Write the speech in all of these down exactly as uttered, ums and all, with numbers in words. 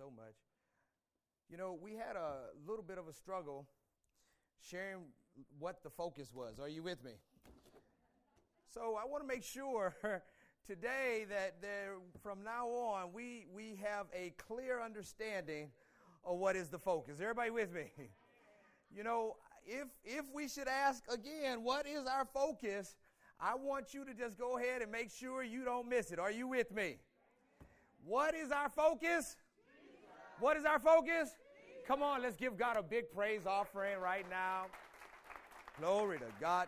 so much. You know, we had a little bit of a struggle sharing what the focus was. Are you with me? So I want to make sure today that there, from now on, we, we have a clear understanding of what is the focus. Everybody with me? You know, if if we should ask again, what is our focus? I want you to just go ahead and make sure you don't miss it. Are you with me? What is our focus? What is our focus? Come on, let's give God a big praise offering right now. Glory to God.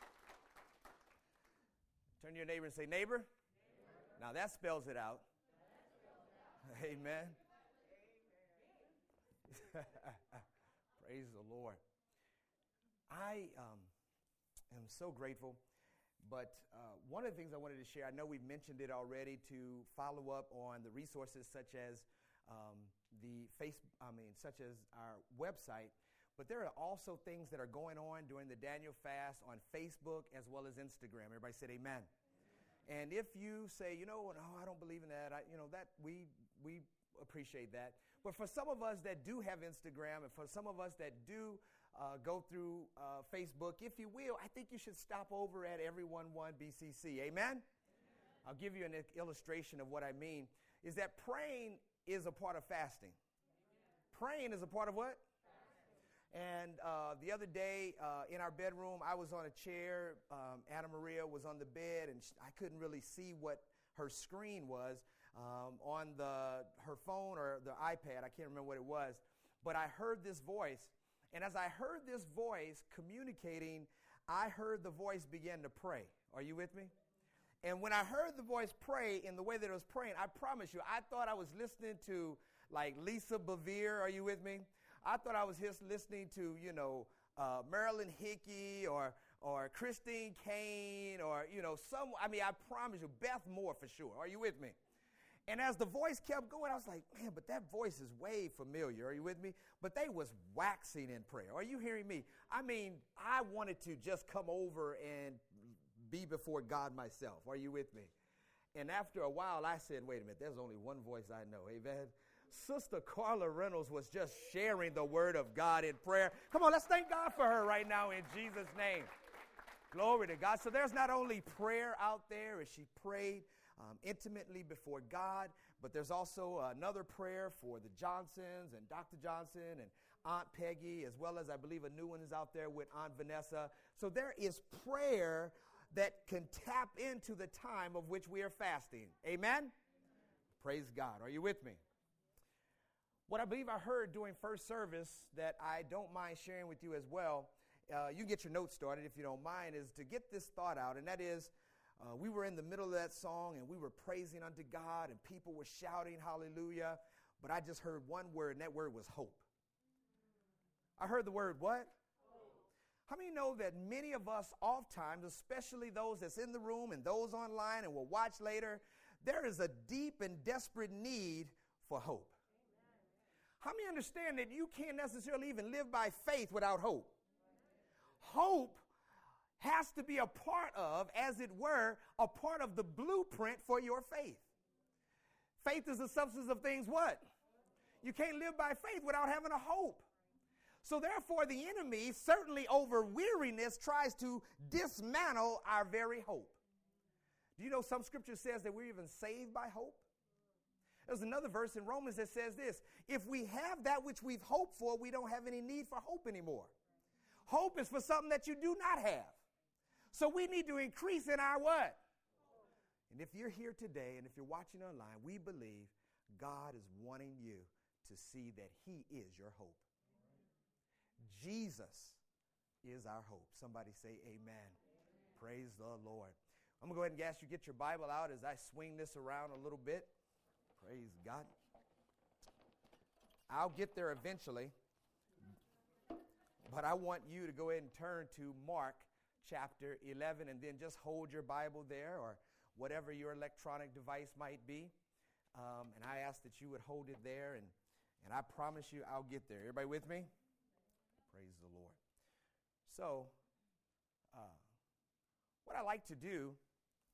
Turn to your neighbor and say, neighbor. neighbor. Now that spells it out. Spells it out. Amen. Praise the Lord. I um, am so grateful. But uh, one of the things I wanted to share, I know we've mentioned it already, to follow up on the resources such as um, the face, I mean, such as our website. But there are also things that are going on during the Daniel fast on Facebook as well as Instagram. Everybody said amen. Amen. And if you say, you know, no, I don't believe in that, I, you know, that we we appreciate that. But for some of us that do have Instagram, and for some of us that do uh, go through uh, Facebook, if you will, I think you should stop over at Everyone One B C C. Amen? Amen? I'll give you an illustration of what I mean. Is that praying is a part of fasting. Amen. Praying is a part of what? And uh, the other day uh, in our bedroom, I was on a chair. Um, Anna Maria was on the bed, and I couldn't really see what her screen was um, on the her phone or the iPad. I can't remember what it was. But I heard this voice. And as I heard this voice communicating, I heard the voice begin to pray. Are you with me? And when I heard the voice pray in the way that it was praying, I promise you, I thought I was listening to like Lisa Bevere. Are you with me? I thought I was just listening to, you know, uh, Marilyn Hickey or or Christine Kane or, you know, some, I mean, I promise you, Beth Moore for sure. Are you with me? And as the voice kept going, I was like, man, but that voice is way familiar. Are you with me? But they was waxing in prayer. Are you hearing me? I mean, I wanted to just come over and be before God myself. Are you with me? And after a while, I said, wait a minute, there's only one voice I know. Amen. Sister Carla Reynolds was just sharing the word of God in prayer. Come on, let's thank God for her right now in Jesus' name. Glory to God. So there's not only prayer out there as she prayed um, intimately before God, but there's also another prayer for the Johnsons and Doctor Johnson and Aunt Peggy, as well as I believe a new one is out there with Aunt Vanessa. So there is prayer that can tap into the time of which we are fasting. Amen? Amen. Praise God. Are you with me? What I believe I heard during first service that I don't mind sharing with you as well, uh, you can get your notes started if you don't mind, is to get this thought out, and that is uh, we were in the middle of that song and we were praising unto God and people were shouting hallelujah, but I just heard one word, and that word was hope. I heard the word what? Hope. How many know that many of us oftentimes, especially those that's in the room and those online and will watch later, there is a deep and desperate need for hope. How many understand that you can't necessarily even live by faith without hope? Hope has to be a part of, as it were, a part of the blueprint for your faith. Faith is the substance of things what? You can't live by faith without having a hope. So therefore, the enemy, certainly over weariness, tries to dismantle our very hope. Do you know some scripture says that we're even saved by hope? There's another verse in Romans that says this: if we have that which we've hoped for, we don't have any need for hope anymore. Hope is for something that you do not have. So we need to increase in our what? And if you're here today and if you're watching online, we believe God is wanting you to see that he is your hope. Jesus is our hope. Somebody say amen. Amen. Praise the Lord. I'm going to go ahead and ask you to get your Bible out as I swing this around a little bit. Praise God. I'll get there eventually, but I want you to go ahead and turn to Mark chapter eleven, and then just hold your Bible there or whatever your electronic device might be. Um, and I ask that you would hold it there, and, and I promise you I'll get there. Everybody with me? Praise the Lord. So, uh, what I like to do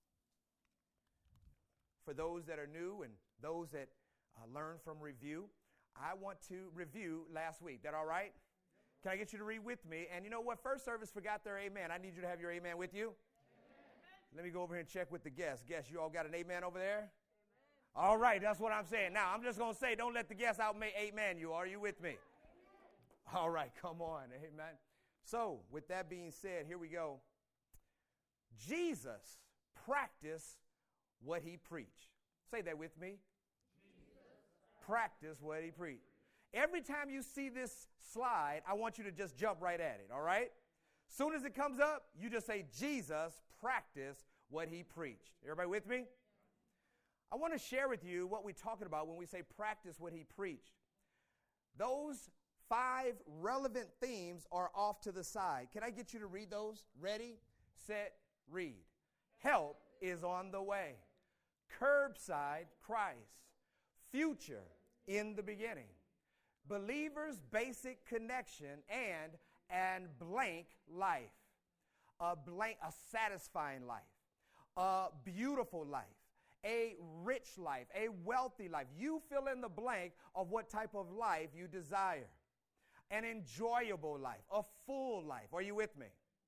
for those that are new and those that uh, learn from review, I want to review last week. That all right? Can I get you to read with me? And you know what? First service forgot their amen. I need you to have your amen with you. Amen. Let me go over here and check with the guests. Guests, you all got an amen over there? Amen. All right, that's what I'm saying. Now, I'm just going to say, don't let the guests out make amen you. Are you with me? Amen. All right, come on. Amen. So, with that being said, here we go. Jesus practiced what he preached. Say that with me. Jesus practiced what he preached. Every time you see this slide, I want you to just jump right at it, all right? Soon as it comes up, you just say, Jesus practiced what he preached. Everybody with me? I want to share with you what we're talking about when we say practice what he preached. Those five relevant themes are off to the side. Can I get you to read those? Ready, set, read. Help is on the way. Curbside Christ. Future in the beginning. Believers' basic connection and and blank life. A blank, a satisfying life. A beautiful life. A rich life. A wealthy life. You fill in the blank of what type of life you desire. An enjoyable life. A full life. Are you with me?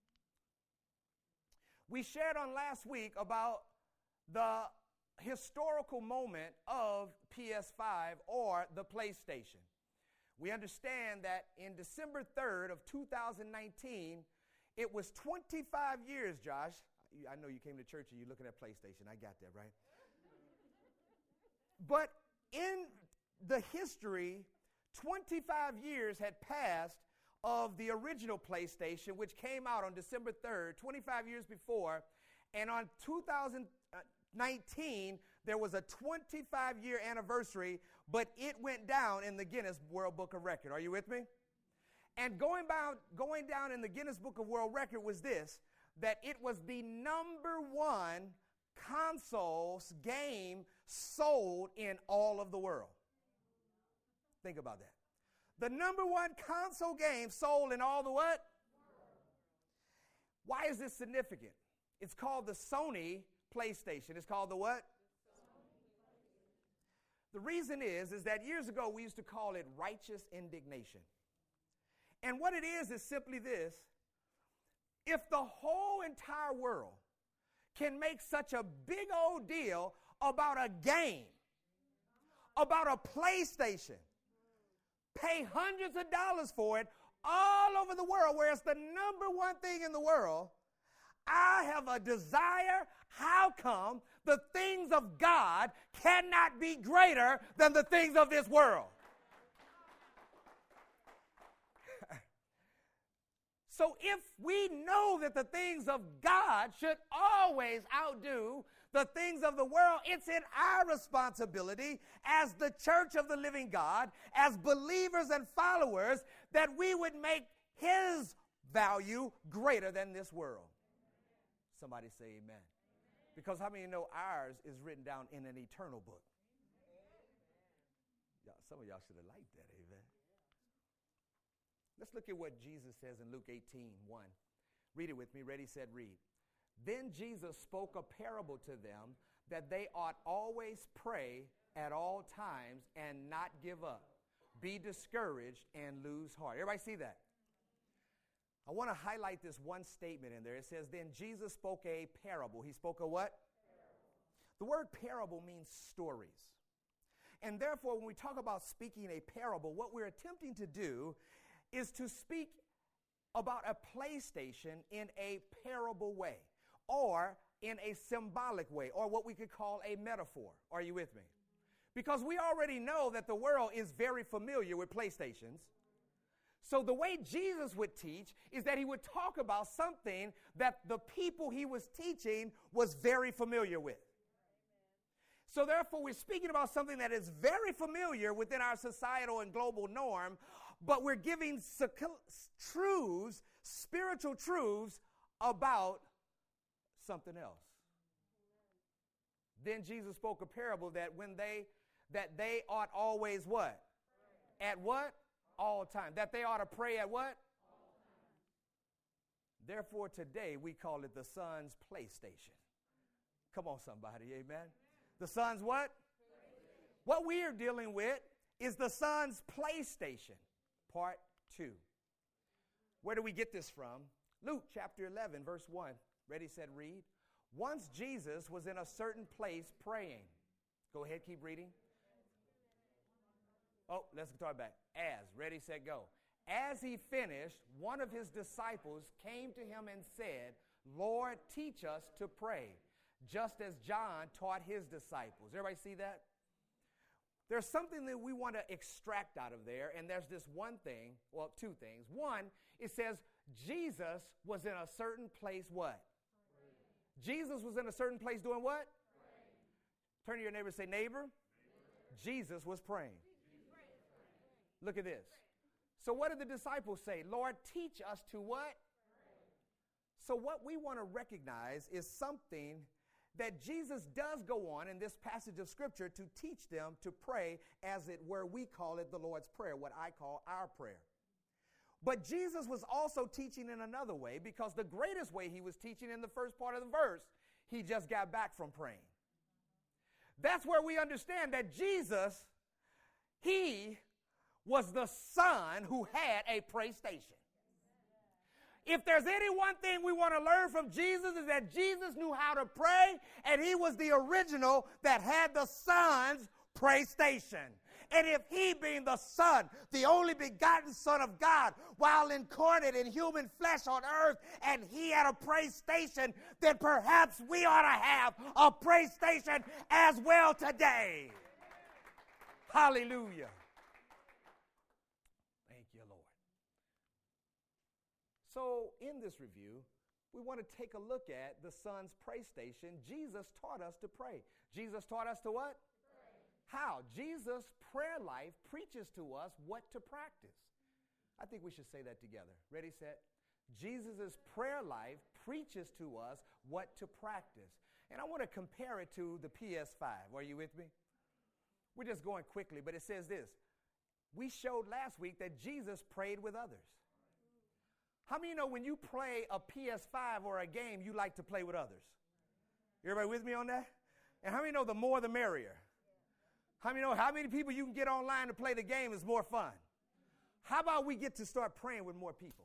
We shared on last week about the historical moment of P S five or the PlayStation. We understand that in December third of two thousand nineteen, it was twenty-five years, Josh. I know you came to church and you're looking at PlayStation. I got that, right? But in the history, twenty-five years had passed of the original PlayStation, which came out on December third, twenty-five years before. And on two thousand nineteen, there was a twenty-five year anniversary, but it went down in the Guinness World Book of Record. Are you with me? And going down, going down in the Guinness Book of World Record was this, that it was the number one consoles game sold in all of the world. Think about that. The number one console game sold in all the what? Why is this significant? It's called the Sony PlayStation. It's called the what? The reason is, is that years ago we used to call it righteous indignation. And what it is is simply this. If the whole entire world can make such a big old deal about a game, about a PlayStation, pay hundreds of dollars for it all over the world, where it's the number one thing in the world, I have a desire. How come the things of God cannot be greater than the things of this world? So if we know that the things of God should always outdo the things of the world, it's in our responsibility as the church of the living God, as believers and followers, that we would make his value greater than this world. Somebody say amen. Amen. Because how many know ours is written down in an eternal book? Y'all, some of y'all should have liked that, amen. Let's look at what Jesus says in Luke eighteen one. Read it with me. Ready, said, read. Then Jesus spoke a parable to them that they ought always pray at all times and not give up, be discouraged, and lose heart. Everybody see that? I want to highlight this one statement in there. It says, then Jesus spoke a parable. He spoke a what? Parable. The word parable means stories. And therefore, when we talk about speaking a parable, what we're attempting to do is to speak about a PlayStation in a parable way, or in a symbolic way, or what we could call a metaphor. Are you with me? Because we already know that the world is very familiar with PlayStations. So the way Jesus would teach is that he would talk about something that the people he was teaching was very familiar with. So therefore, we're speaking about something that is very familiar within our societal and global norm, but we're giving truths, spiritual truths about something else. Then Jesus spoke a parable that when they that they ought always what? Pray. At what? All time. That they ought to pray at what? All time. Therefore, today we call it the Son's PlayStation. Come on, somebody, amen. The Son's what? PlayStation. What we are dealing with is the Son's PlayStation, part two. Where do we get this from? Luke chapter eleven, verse one. Ready, set, read. Once Jesus was in a certain place praying. Go ahead, keep reading. Oh, let's start back. As, ready, set, go. As he finished, one of his disciples came to him and said, Lord, teach us to pray, just as John taught his disciples. Everybody see that? There's something that we want to extract out of there, and there's this one thing, well, two things. One, it says Jesus was in a certain place what? Praying. Jesus was in a certain place doing what? Praying. Turn to your neighbor and say, neighbor, neighbor. Jesus was praying. Look at this. So what did the disciples say? Lord, teach us to what? Pray. So what we want to recognize is something that Jesus does go on in this passage of Scripture to teach them to pray, as it were, we call it the Lord's Prayer, what I call our prayer. But Jesus was also teaching in another way, because the greatest way he was teaching in the first part of the verse, he just got back from praying. That's where we understand that Jesus, he was the Son who had a pray station. If there's any one thing we want to learn from Jesus, is that Jesus knew how to pray, and he was the original that had the Son's pray station. And if he, being the Son, the only begotten Son of God, while incarnate in human flesh on earth, and he had a pray station, then perhaps we ought to have a pray station as well today. Hallelujah. So in this review, we want to take a look at the Son's pray station. Jesus taught us to pray. Jesus taught us to what? Pray. How? Jesus' prayer life preaches to us what to practice. I think we should say that together. Ready, set. Jesus' prayer life preaches to us what to practice. And I want to compare it to the P S five. Are you with me? We're just going quickly, but it says this. We showed last week that Jesus prayed with others. How many of you know when you play a P S five or a game, you like to play with others? Everybody with me on that? And how many know the more the merrier? How many know how many people you can get online to play the game is more fun? How about we get to start praying with more people?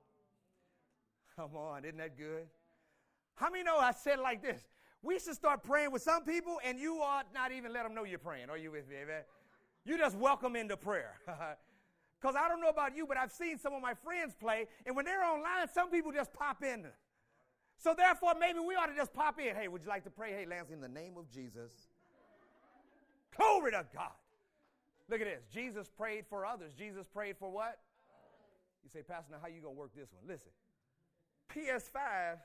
Come on, isn't that good? How many know I said it like this? We should start praying with some people, and you ought not even let them know you're praying. Are you with me, amen? You just welcome into prayer. Because I don't know about you, but I've seen some of my friends play, and when they're online, some people just pop in. So therefore, maybe we ought to just pop in. Hey, would you like to pray? Hey, Lance, in the name of Jesus. Glory to God. Look at this. Jesus prayed for others. Jesus prayed for what? You say, Pastor, now how you going to work this one? Listen, P S five,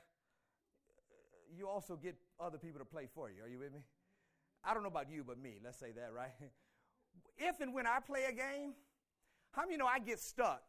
you also get other people to play for you. Are you with me? I don't know about you, but me. Let's say that, right? If and when I play a game, how many know I get stuck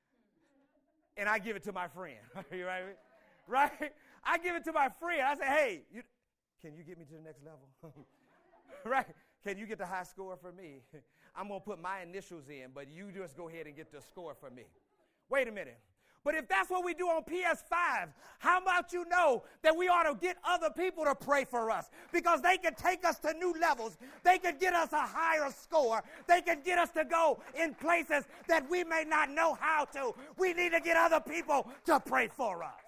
and I give it to my friend? You right? Right? I give it to my friend. I say, hey, you, can you get me to the next level? Right? Can you get the high score for me? I'm going to put my initials in, but you just go ahead and get the score for me. Wait a minute. But if that's what we do on P S five, how about you know that we ought to get other people to pray for us? Because they can take us to new levels. They can get us a higher score. They can get us to go in places that we may not know how to. We need to get other people to pray for us.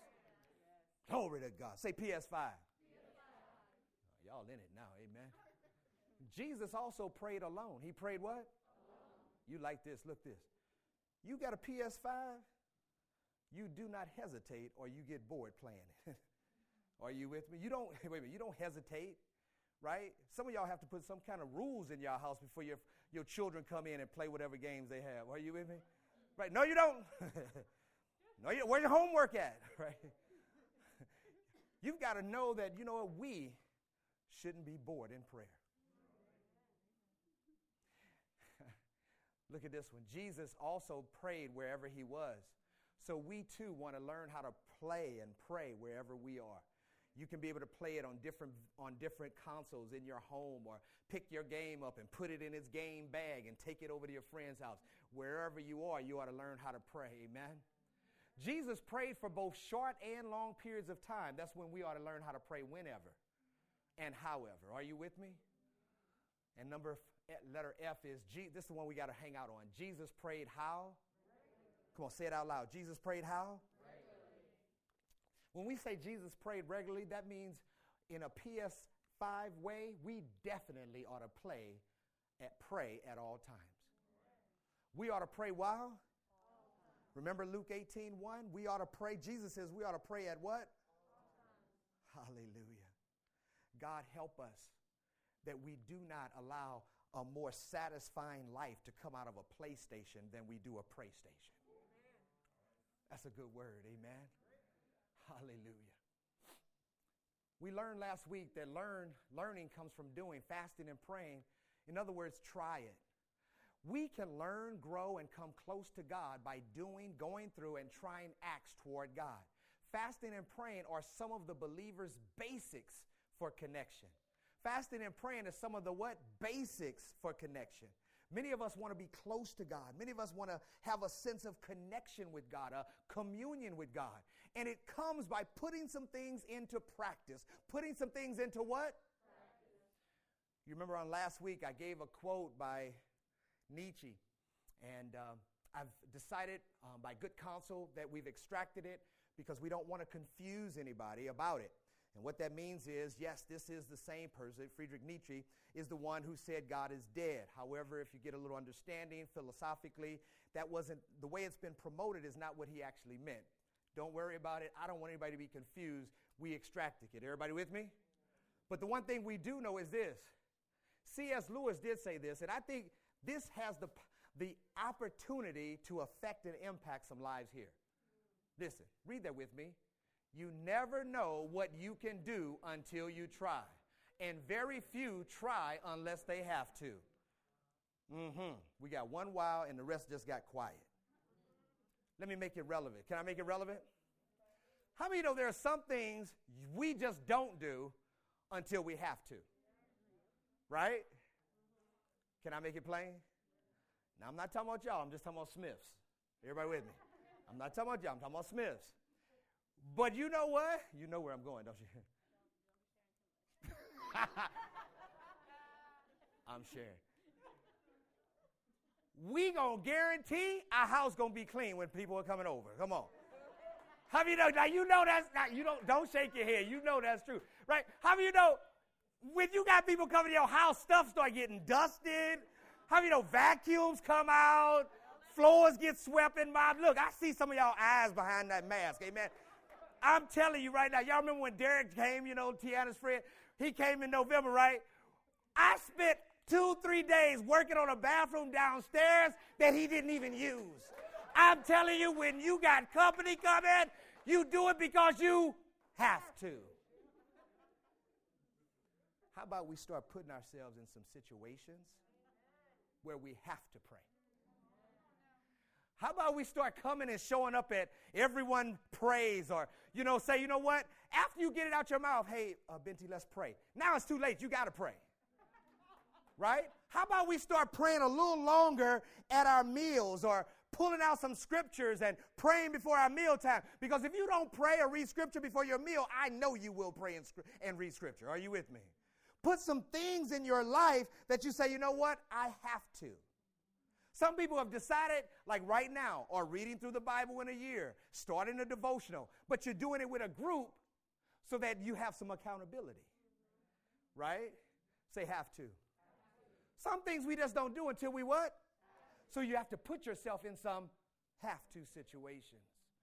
Glory to God. Say P S five. Y'all in it now, amen. Jesus also prayed alone. He prayed what? Alone. You like this, look this. You got a P S five? You do not hesitate or you get bored playing it. Are you with me? You don't, wait a minute, you don't hesitate, right? Some of y'all have to put some kind of rules in your house before your, your children come in and play whatever games they have. Are you with me? Right? No, you don't. No, you, where's your homework at? Right? You've got to know that, you know what, we shouldn't be bored in prayer. Look at this one. Jesus also prayed wherever he was. So we too want to learn how to play and pray wherever we are. You can be able to play it on different on different consoles in your home, or pick your game up and put it in its game bag and take it over to your friend's house. Wherever you are, you ought to learn how to pray. Amen. Jesus prayed for both short and long periods of time. That's when we ought to learn how to pray whenever and however. Are you with me? And number letter F is, G, this is the one we got to hang out on. Jesus prayed how? Come on, say it out loud. Jesus prayed how? Regularly. When we say Jesus prayed regularly, that means in a P S five way, we definitely ought to play at pray at all times. We ought to pray while? Remember Luke eighteen one? We ought to pray. Jesus says we ought to pray at what? Hallelujah. God help us that we do not allow a more satisfying life to come out of a PlayStation than we do a pray station. That's a good word. Amen. Hallelujah. We learned last week that learn, learning comes from doing, fasting and praying. In other words, try it. We can learn, grow, and come close to God by doing, going through, and trying acts toward God. Fasting and praying are some of the believer's basics for connection. Fasting and praying is some of the what? Basics for connection. Many of us want to be close to God. Many of us want to have a sense of connection with God, a communion with God. And it comes by putting some things into practice. Putting some things into what? Practice. You remember on last week I gave a quote by Nietzsche. And um, I've decided um, by good counsel that we've extracted it because we don't want to confuse anybody about it. And what that means is, yes, this is the same person. Friedrich Nietzsche is the one who said God is dead. However, if you get a little understanding philosophically, that wasn't, the way it's been promoted is not what he actually meant. Don't worry about it. I don't want anybody to be confused. We extracted it. Everybody with me? But the one thing we do know is this. C S Lewis did say this, and I think this has the, the opportunity to affect and impact some lives here. Listen, read that with me. You never know what you can do until you try. And very few try unless they have to. Mm-hmm. We got one wow and the rest just got quiet. Let me make it relevant. Can I make it relevant? How many know there are some things we just don't do until we have to? Right? Can I make it plain? Now, I'm not talking about y'all. I'm just talking about Smiths. Everybody with me? I'm not talking about y'all. I'm talking about Smiths. But you know what? You know where I'm going, don't you? I'm sharing. We gonna guarantee our house gonna be clean when people are coming over. Come on. How many know? Now you know that's not. You don't. Don't shake your head. You know that's true, right? How many know when you got people coming to your house, stuff start getting dusted? How many know vacuums come out, floors get swept and mopped? Look, I see some of y'all eyes behind that mask. Amen. I'm telling you right now, y'all remember when Derek came, you know, Tiana's friend? He came in November, right? I spent two, three days working on a bathroom downstairs that he didn't even use. I'm telling you, when you got company coming, you do it because you have to. How about we start putting ourselves in some situations where we have to pray? How about we start coming and showing up at everyone prays or, you know, say, you know what? After you get it out your mouth, hey, uh, Binti, let's pray. Now it's too late. You got to pray. Right? How about we start praying a little longer at our meals or pulling out some scriptures and praying before our meal time? Because if you don't pray or read scripture before your meal, I know you will pray and, and read scripture. Are you with me? Put some things in your life that you say, you know what? I have to. Some people have decided, like right now, or reading through the Bible in a year, starting a devotional, but you're doing it with a group so that you have some accountability. Right? Say have to. Some things we just don't do until we what? So you have to put yourself in some have to situations.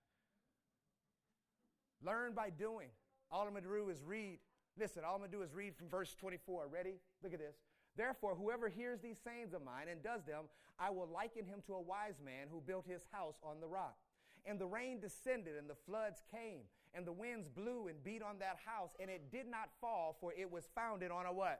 Learn by doing. All I'm going to do is read. Listen, all I'm going to do is read from verse twenty-four. Ready? Look at this. Therefore, whoever hears these sayings of mine and does them, I will liken him to a wise man who built his house on the rock. And the rain descended, and the floods came, and the winds blew and beat on that house, and it did not fall, for it was founded on a what?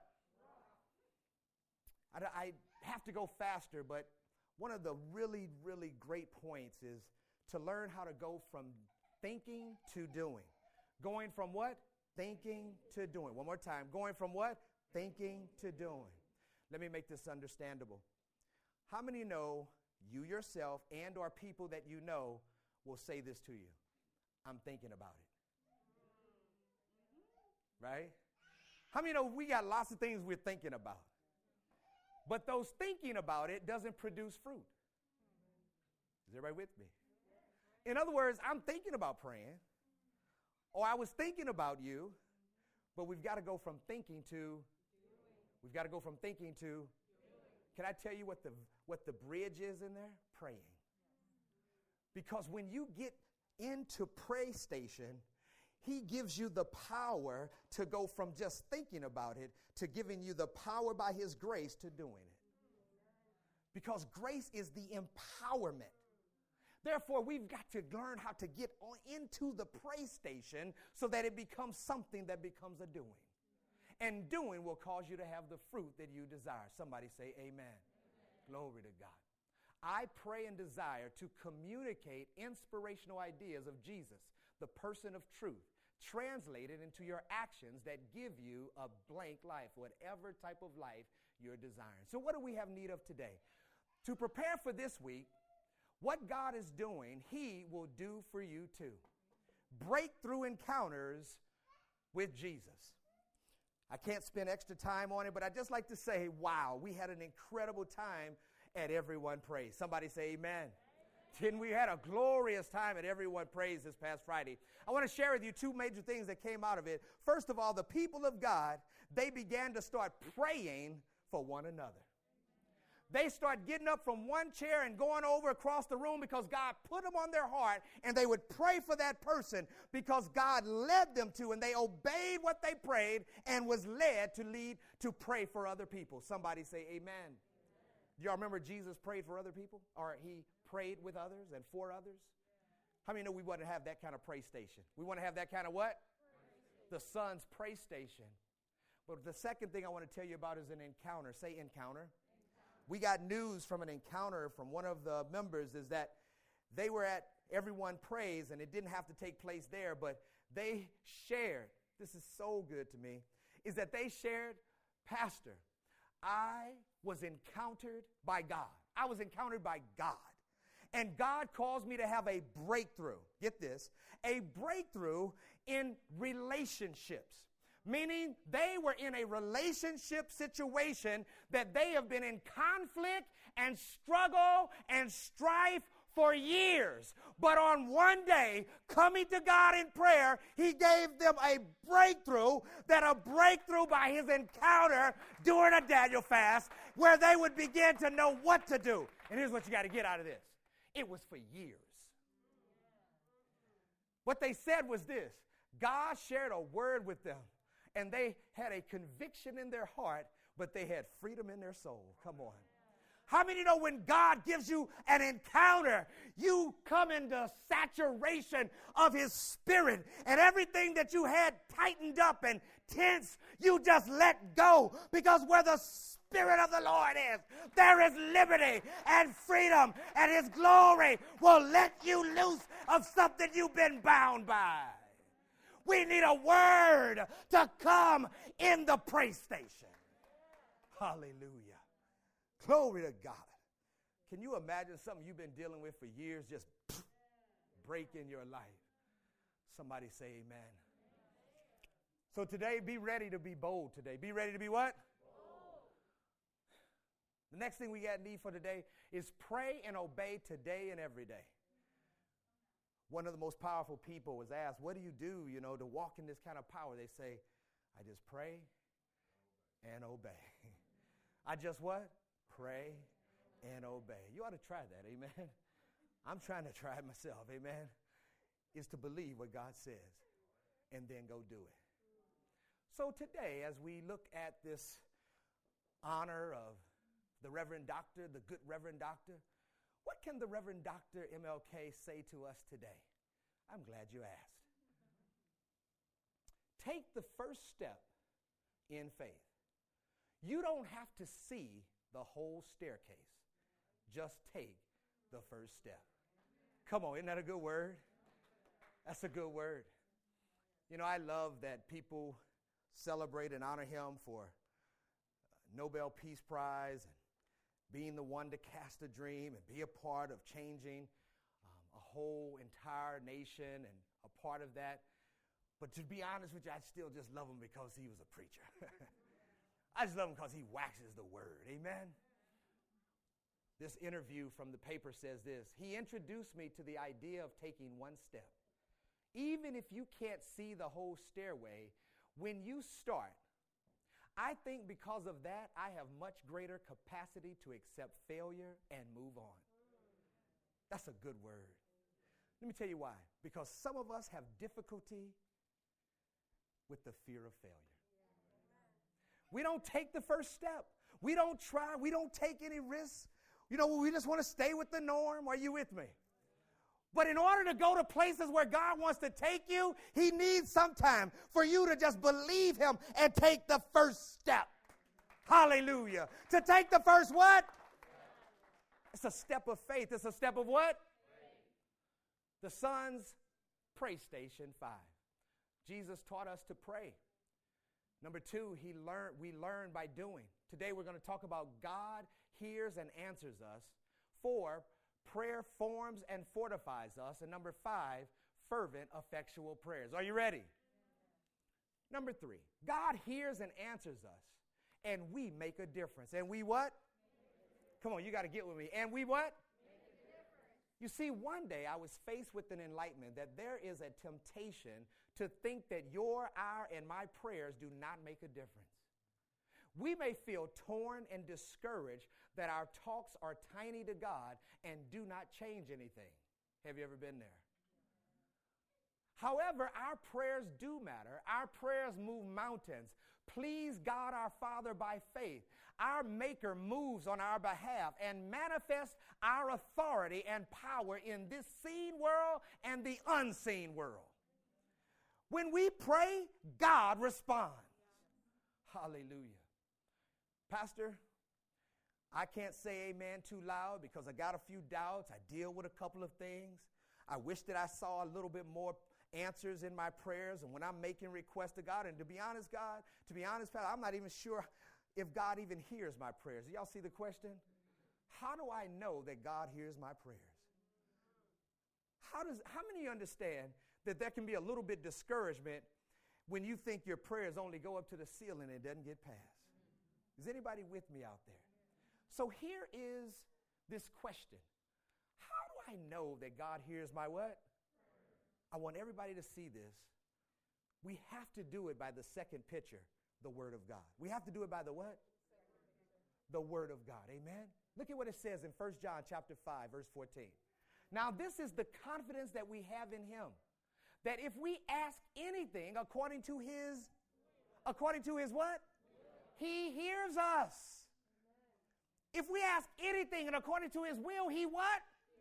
I, I have to go faster, but one of the really, really great points is to learn how to go from thinking to doing. Going from what? Thinking to doing. One more time. Going from what? Thinking to doing. Let me make this understandable. How many know you yourself and or people that you know will say this to you? I'm thinking about it. Right? How many know we got lots of things we're thinking about? But those thinking about it doesn't produce fruit. Is everybody with me? In other words, I'm thinking about praying, or I was thinking about you, but we've got to go from thinking to, we've got to go from thinking to, can I tell you what the, what the bridge is in there? Praying. Because when you get into pray station, he gives you the power to go from just thinking about it to giving you the power by his grace to doing it. Because grace is the empowerment. Therefore, we've got to learn how to get on into the pray station so that it becomes something that becomes a doing. And doing will cause you to have the fruit that you desire. Somebody say amen. Amen. Glory to God. I pray and desire to communicate inspirational ideas of Jesus, the person of truth, translated into your actions that give you a blank life, whatever type of life you're desiring. So what do we have need of today? To prepare for this week, what God is doing, he will do for you too. Breakthrough encounters with Jesus. I can't spend extra time on it, but I'd just like to say, wow, we had an incredible time at Everyone Prays. Somebody say amen. Amen. Didn't we had a glorious time at Everyone Prays this past Friday? I want to share with you two major things that came out of it. First of all, the people of God, they began to start praying for one another. They start getting up from one chair and going over across the room because God put them on their heart, and they would pray for that person because God led them to, and they obeyed what they prayed and was led to lead to pray for other people. Somebody say amen. Amen. Do y'all remember Jesus prayed for other people? Or he prayed with others and for others? How many know we want to have that kind of pray station? We want to have that kind of what? The Son's pray station. But the second thing I want to tell you about is an encounter. Say encounter. We got news from an encounter from one of the members is that they were at Everyone Prays, and it didn't have to take place there, but they shared, this is so good to me, is that they shared, Pastor, I was encountered by God. I was encountered by God. And God caused me to have a breakthrough. Get this, a breakthrough in relationships. Meaning they were in a relationship situation that they have been in conflict and struggle and strife for years. But on one day, coming to God in prayer, he gave them a breakthrough, that a breakthrough by his encounter during a Daniel fast, where they would begin to know what to do. And here's what you got to get out of this. It was for years. What they said was this: God shared a word with them, and they had a conviction in their heart, but they had freedom in their soul. Come on. How many know when God gives you an encounter, you come into saturation of his spirit, and everything that you had tightened up and tense, you just let go, because where the Spirit of the Lord is, there is liberty and freedom, and his glory will let you loose of something you've been bound by. We need a word to come in the praise station. Hallelujah. Glory to God. Can you imagine something you've been dealing with for years just break in your life? Somebody say amen. So today, be ready to be bold today. Be ready to be what? Bold. The next thing we got need for today is pray and obey today and every day. One of the most powerful people was asked, what do you do, you know, to walk in this kind of power? They say, I just pray and obey. I just what? Pray and obey. You ought to try that, amen. I'm trying to try it myself, amen. Is to believe what God says and then go do it. So today, as we look at this honor of the Reverend Doctor, the good Reverend Doctor, what can the Reverend Doctor M L K say to us today? I'm glad you asked. Take the first step in faith. You don't have to see the whole staircase. Just take the first step. Come on, isn't that a good word? That's a good word. You know, I love that people celebrate and honor him for Nobel Peace Prize and being the one to cast a dream and be a part of changing um, a whole entire nation and a part of that. But to be honest with you, I still just love him because he was a preacher. I just love him because he waxes the word. Amen. This interview from the paper says this. He introduced me to the idea of taking one step. Even if you can't see the whole stairway, when you start, I think because of that, I have much greater capacity to accept failure and move on. That's a good word. Let me tell you why. Because some of us have difficulty with the fear of failure. We don't take the first step. We don't try. We don't take any risks. You know, we just want to stay with the norm. Are you with me? But in order to go to places where God wants to take you, he needs some time for you to just believe him and take the first step. Hallelujah. To take the first what? It's a step of faith. It's a step of what? The Son's Pray Station five. Jesus taught us to pray. Number two, he learned, we learn by doing. Today we're going to talk about God hears and answers us. Four, prayer forms and fortifies us. And number five, fervent, effectual prayers. Are you ready? Number three, God hears and answers us, and we make a difference. And we what? Come on, you got to get with me. And we what? You see, one day I was faced with an enlightenment that there is a temptation to think that your, our, and my prayers do not make a difference. We may feel torn and discouraged that our talks are tiny to God and do not change anything. Have you ever been there? However, our prayers do matter. Our prayers move mountains. Please God our Father by faith. Our Maker moves on our behalf and manifests our authority and power in this seen world and the unseen world. When we pray, God responds. Hallelujah. Pastor, I can't say amen too loud because I got a few doubts. I deal with a couple of things. I wish that I saw a little bit more answers in my prayers and when I'm making requests to God. And to be honest, God, to be honest, Pastor, I'm not even sure if God even hears my prayers. Do y'all see the question? How do I know that God hears my prayers? How does, how many understand that there can be a little bit discouragement when you think your prayers only go up to the ceiling and it doesn't get past? Is anybody with me out there? So here is this question. How do I know that God hears my what? I want everybody to see this. We have to do it by the second picture, the Word of God. We have to do it by the what? The Word of God. Amen? Look at what it says in First John chapter five, verse fourteen. Now this is the confidence that we have in him, that if we ask anything according to his, according to his what? He hears us. If we ask anything and according to his will, he what?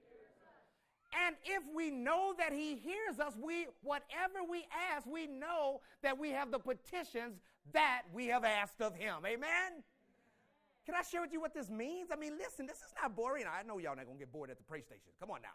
And if we know that he hears us, we whatever we ask, we know that we have the petitions that we have asked of him. Amen? Can I share with you what this means? I mean, listen, this is not boring. I know y'all not going to get bored at the pray station. Come on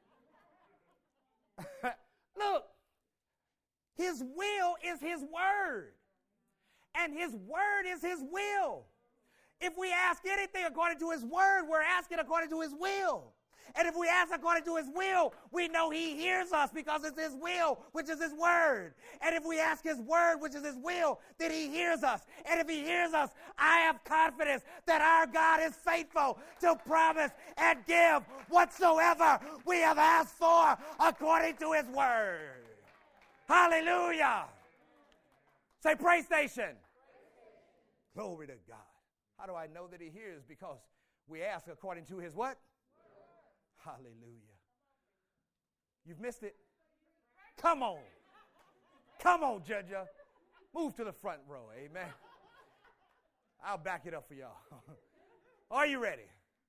now. Look, his will is his word. And his word is his will. If we ask anything according to his word, we're asking according to his will. And if we ask according to his will, we know he hears us because it's his will, which is his word. And if we ask his word, which is his will, then he hears us. And if he hears us, I have confidence that our God is faithful to promise and give whatsoever we have asked for according to his word. Hallelujah. Say, pray station. Glory to God. How do I know that he hears? Because we ask according to his what? Hallelujah. You've missed it? Come on. Come on, Judge. Move to the front row. Amen. I'll back it up for y'all. Are you ready?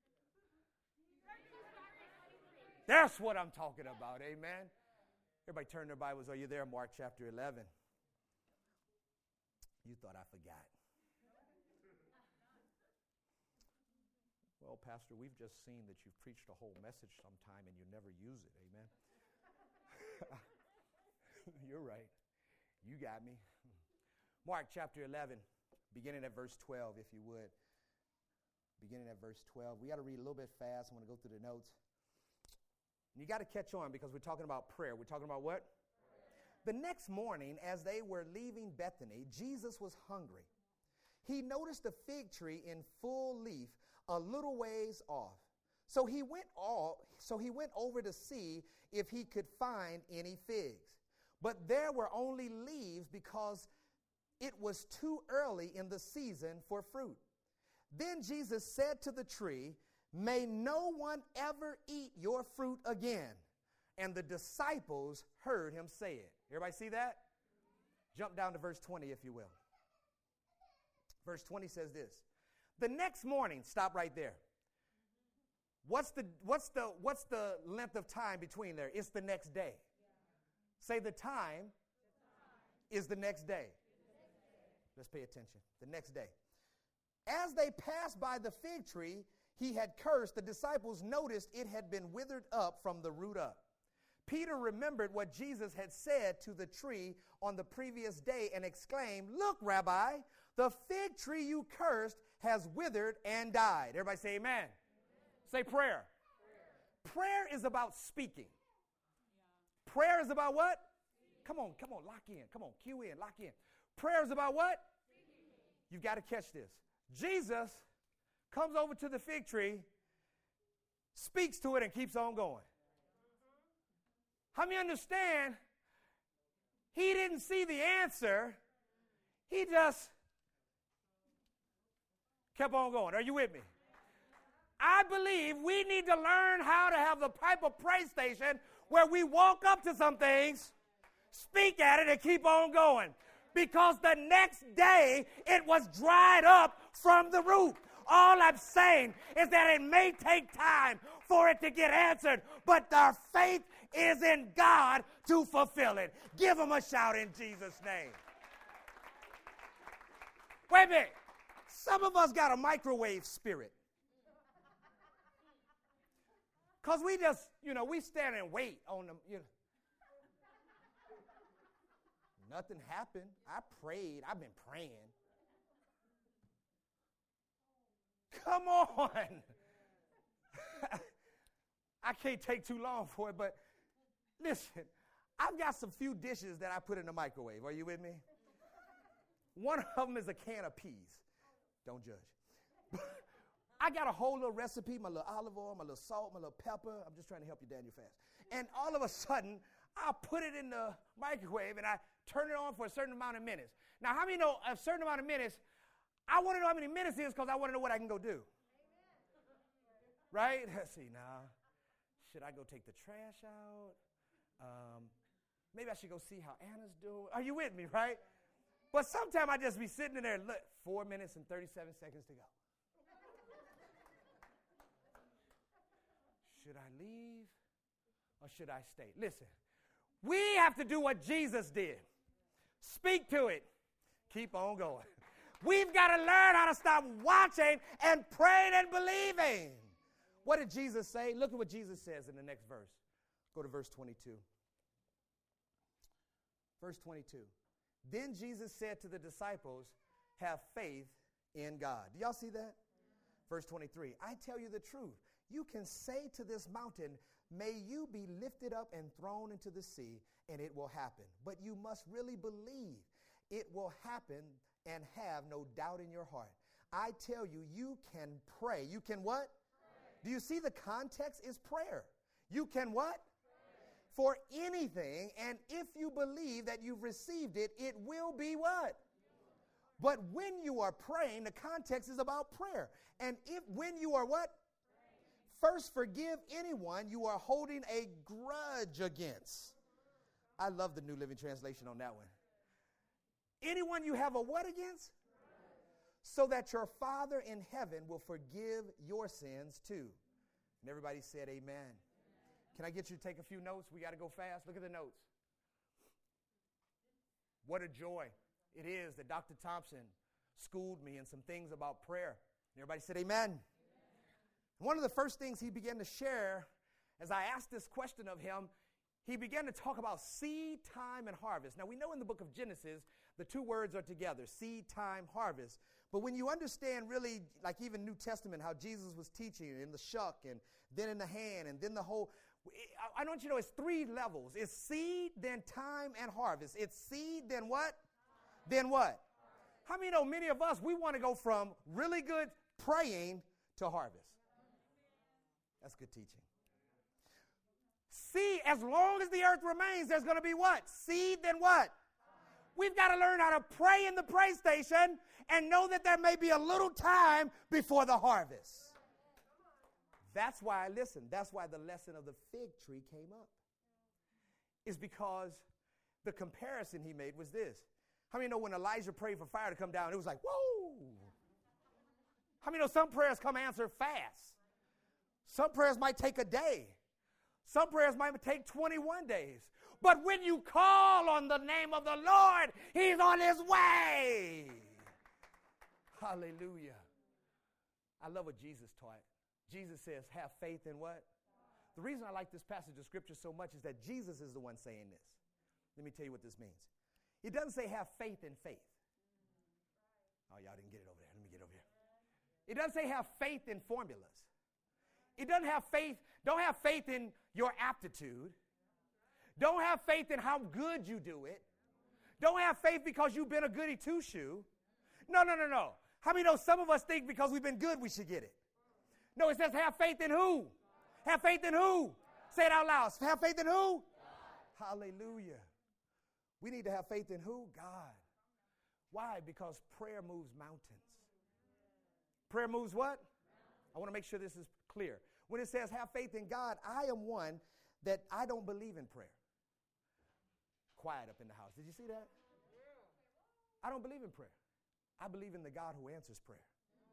That's what I'm talking about. Amen. Everybody turn their Bibles. Are you there? Mark chapter eleven. You thought I forgot. Well, Pastor, we've just seen that you've preached a whole message sometime and you never use it. Amen. You're right. You got me. Mark chapter eleven, beginning at verse twelve, if you would. Beginning at verse twelve. We got to read a little bit fast. I'm going to go through the notes. You got to catch on because we're talking about prayer. We're talking about what? Prayer. The next morning, as they were leaving Bethany, Jesus was hungry. he noticed a fig tree in full leaf a little ways off. So he went all, so he went over to see if he could find any figs. But there were only leaves because it was too early in the season for fruit. Then Jesus said to the tree, "May no one ever eat your fruit again." And the disciples heard him say it. Everybody see that? Jump down to verse twenty, if you will. Verse twenty says this. The next morning, stop right there. What's the, what's the, what's the length of time between there? It's the next day. Say the time, the time is the next day. Let's pay attention. The next day. As they passed by the fig tree he had cursed, the disciples noticed it had been withered up from the root up. Peter remembered what Jesus had said to the tree on the previous day and exclaimed, "Look, Rabbi, the fig tree you cursed has withered and died." Everybody say amen. Amen. Say prayer. prayer. Prayer is about speaking. Yeah. Prayer is about what? Speaking. Come on, come on, lock in. Come on, cue in, lock in. Prayer is about what? Speaking. You've got to catch this. Jesus comes over to the fig tree, speaks to it, and keeps on going. How many understand he didn't see the answer? He just kept on going. Are you with me? I believe we need to learn how to have the type of praise station where we walk up to some things, speak at it, and keep on going. Because the next day it was dried up from the root. All I'm saying is that it may take time for it to get answered, but our faith is in God to fulfill it. Give him a shout in Jesus' name. Wait a minute. Some of us got a microwave spirit. Because we just, you know, we stand and wait on them. You know. Nothing happened. I prayed. I've been praying. Come on. I can't take too long for it, but listen, I've got some few dishes that I put in the microwave. Are you with me? One of them is a can of peas. Don't judge. I got a whole little recipe, my little olive oil, my little salt, my little pepper. I'm just trying to help you, Daniel, fast. And all of a sudden, I put it in the microwave and I turn it on for a certain amount of minutes. Now, how many know a certain amount of minutes? I want to know how many minutes it is because I want to know what I can go do. Right? Let's see now. Should I go take the trash out? Um, maybe I should go see how Anna's doing. Are you with me, right? But sometimes I just be sitting in there, look, four minutes and thirty-seven seconds to go. Should I leave or should I stay? Listen, we have to do what Jesus did. Speak to it. Keep on going. We've got to learn how to stop watching and praying and believing. What did Jesus say? Look at what Jesus says in the next verse. Go to verse twenty-two. Verse twenty-two. Then Jesus said to the disciples, "Have faith in God." Do y'all see that? Verse twenty-three. I tell you the truth. You can say to this mountain, "May you be lifted up and thrown into the sea," and it will happen. But you must really believe it will happen and have no doubt in your heart. I tell you, you can pray. You can what? Pray. Do you see the context is prayer? You can what? Pray. For anything, and if you believe that you've received it, it will be what? But when you are praying, the context is about prayer. And if when you are what? Praying. First forgive anyone you are holding a grudge against. I love the New Living Translation on that one. Anyone you have a what against? So that your Father in heaven will forgive your sins too. And everybody said amen. Amen. Can I get you to take a few notes? We got to go fast. Look at the notes. What a joy it is that Doctor Thompson schooled me in some things about prayer. And everybody said amen. Amen. One of the first things he began to share as I asked this question of him, he began to talk about seed, time, and harvest. Now, we know in the book of Genesis, the two words are together, seed, time, harvest. But when you understand really, like even New Testament, how Jesus was teaching in the shuck and then in the hand and then the whole, I want you to know it's three levels. It's seed, then time, and harvest. It's seed, then what? Then what? How many know many of us, we want to go from really good praying to harvest? That's good teaching. Seed, as long as the earth remains, there's going to be what? Seed, then what? We've got to learn how to pray in the pray station and know that there may be a little time before the harvest. That's why, listen, that's why the lesson of the fig tree came up. It's because the comparison he made was this. How many know when Elijah prayed for fire to come down, it was like, whoa. How many know some prayers come answered fast? Some prayers might take a day. Some prayers might take twenty-one days. But when you call on the name of the Lord, he's on his way. Hallelujah. I love what Jesus taught. Jesus says, have faith in what? The reason I like this passage of Scripture so much is that Jesus is the one saying this. Let me tell you what this means. It doesn't say have faith in faith. Oh, y'all didn't get it over there. Let me get over here. It doesn't say have faith in formulas. It doesn't have faith. Don't have faith in your aptitude. Don't have faith in how good you do it. Don't have faith because you've been a goody two-shoe. No, no, no, no. How many know some of us think because we've been good we should get it? No, it says have faith in who? Have faith in who? Say it out loud. Have faith in who? God. Hallelujah. We need to have faith in who? God. Why? Because prayer moves mountains. Prayer moves what? I want to make sure this is clear. When it says have faith in God, I am one that I don't believe in prayer. Quiet up in the house. Did you see that? I don't believe in prayer. I believe in the God who answers prayer.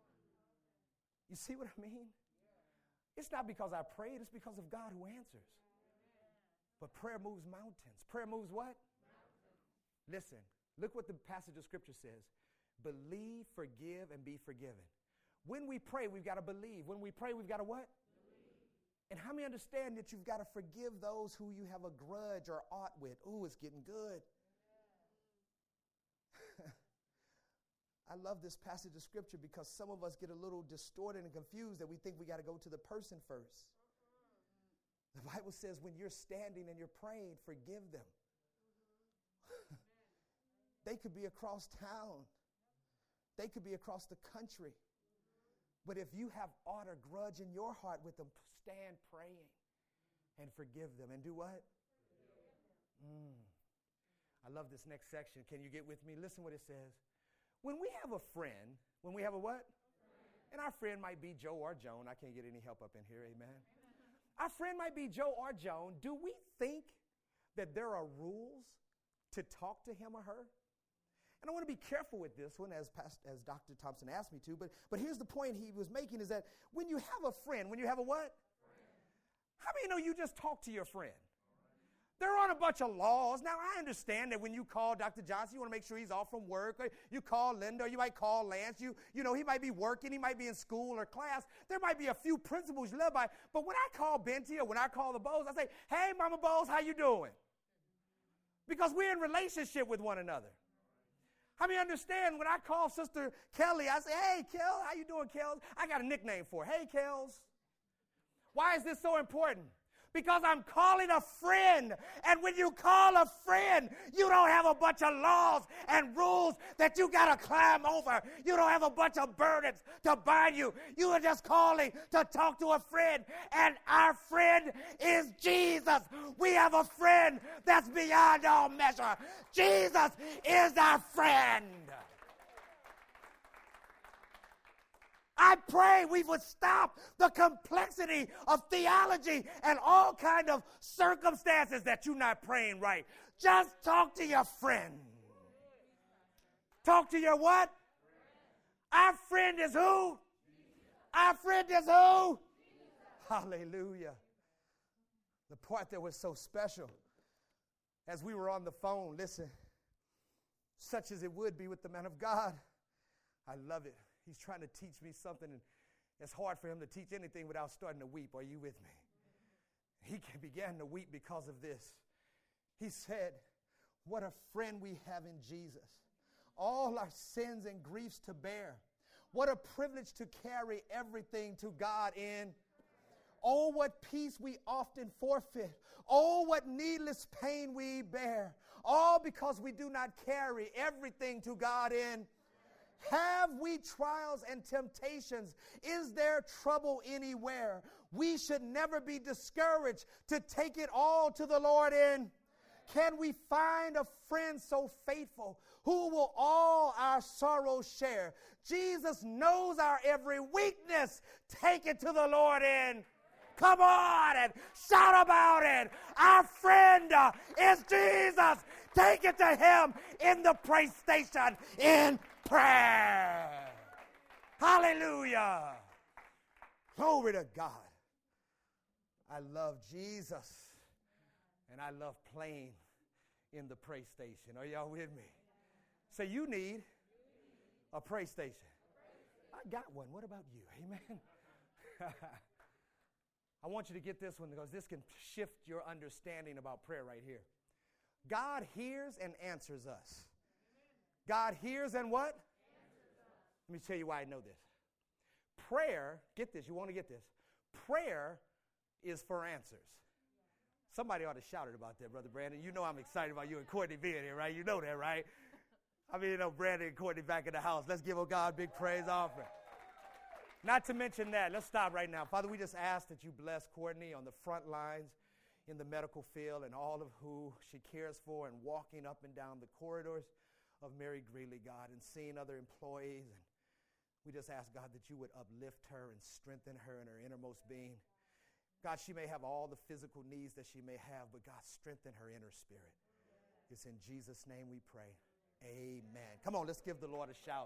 You see what I mean? It's not because I prayed, it's because of God who answers. But prayer moves mountains. Prayer moves what? Listen, look what the passage of Scripture says. Believe, forgive, and be forgiven. When we pray, we've got to believe. When we pray, we've got to what? Believe. And how many understand that you've got to forgive those who you have a grudge or ought with? Ooh, it's getting good. I love this passage of Scripture because some of us get a little distorted and confused that we think we got to go to the person first. The Bible says when you're standing and you're praying, forgive them. They could be across town. They could be across the country. But if you have ought or grudge in your heart with them, stand praying and forgive them. And do what? Mm. I love this next section. Can you get with me? Listen what it says. When we have a friend, when we have a what? And our friend might be Joe or Joan. I can't get any help up in here, amen? Our friend might be Joe or Joan. Do we think that there are rules to talk to him or her? And I want to be careful with this one, as Pastor, as Doctor Thompson asked me to, but, but here's the point he was making is that when you have a friend, when you have a what? Friend. How many know you just talk to your friend? There aren't a bunch of laws. Now, I understand that when you call Doctor Johnson, you want to make sure he's off from work, or you call Linda, or you might call Lance. You, you know, he might be working, he might be in school or class. There might be a few principles you live by. But when I call Benty or when I call the Bowes, I say, hey, Mama Bowes, how you doing? Because we're in relationship with one another. How many understand when I call Sister Kelly, I say, hey, Kel, how you doing, Kels? I got a nickname for her. Hey, Kels. Why is this so important? Because I'm calling a friend. And when you call a friend, you don't have a bunch of laws and rules that you got to climb over. You don't have a bunch of burdens to bind you. You are just calling to talk to a friend. And our friend is Jesus. We have a friend that's beyond all measure. Jesus is our friend. I pray we would stop the complexity of theology and all kind of circumstances that you're not praying right. Just talk to your friend. Talk to your what? Our friend is who? Our friend is who? Hallelujah. The part that was so special, as we were on the phone, listen, such as it would be with the man of God, I love it. He's trying to teach me something, and it's hard for him to teach anything without starting to weep. Are you with me? He began to weep because of this. He said, what a friend we have in Jesus. All our sins and griefs to bear. What a privilege to carry everything to God in. Oh, what peace we often forfeit. Oh, what needless pain we bear. All because we do not carry everything to God in. Have we trials and temptations? Is there trouble anywhere? We should never be discouraged to take it all to the Lord in. Can we find a friend so faithful who will all our sorrows share? Jesus knows our every weakness. Take it to the Lord in. Come on and shout about it. Our friend uh, is Jesus. Take it to him in the praise station in prayer. Hallelujah. Glory to God. I love Jesus, and I love playing in the praise station. Are y'all with me? Say, you need a praise station. I got one. What about you? Amen. I want you to get this one because this can shift your understanding about prayer right here. God hears and answers us. God hears and what? Let me tell you why I know this. Prayer, get this, you want to get this. Prayer is for answers. Somebody ought to shout it about that, Brother Brandon. You know I'm excited about you and Courtney being here, right? You know that, right? I mean, you know, Brandon and Courtney back in the house. Let's give God a big praise offering. Not to mention that, let's stop right now. Father, we just ask that you bless Courtney on the front lines in the medical field and all of who she cares for and walking up and down the corridors of Mary Greeley, God, and seeing other employees. And we just ask, God, that you would uplift her and strengthen her in her innermost being. God, she may have all the physical needs that she may have, but God, strengthen her inner spirit. It's in Jesus' name we pray. Amen. Come on, let's give the Lord a shout.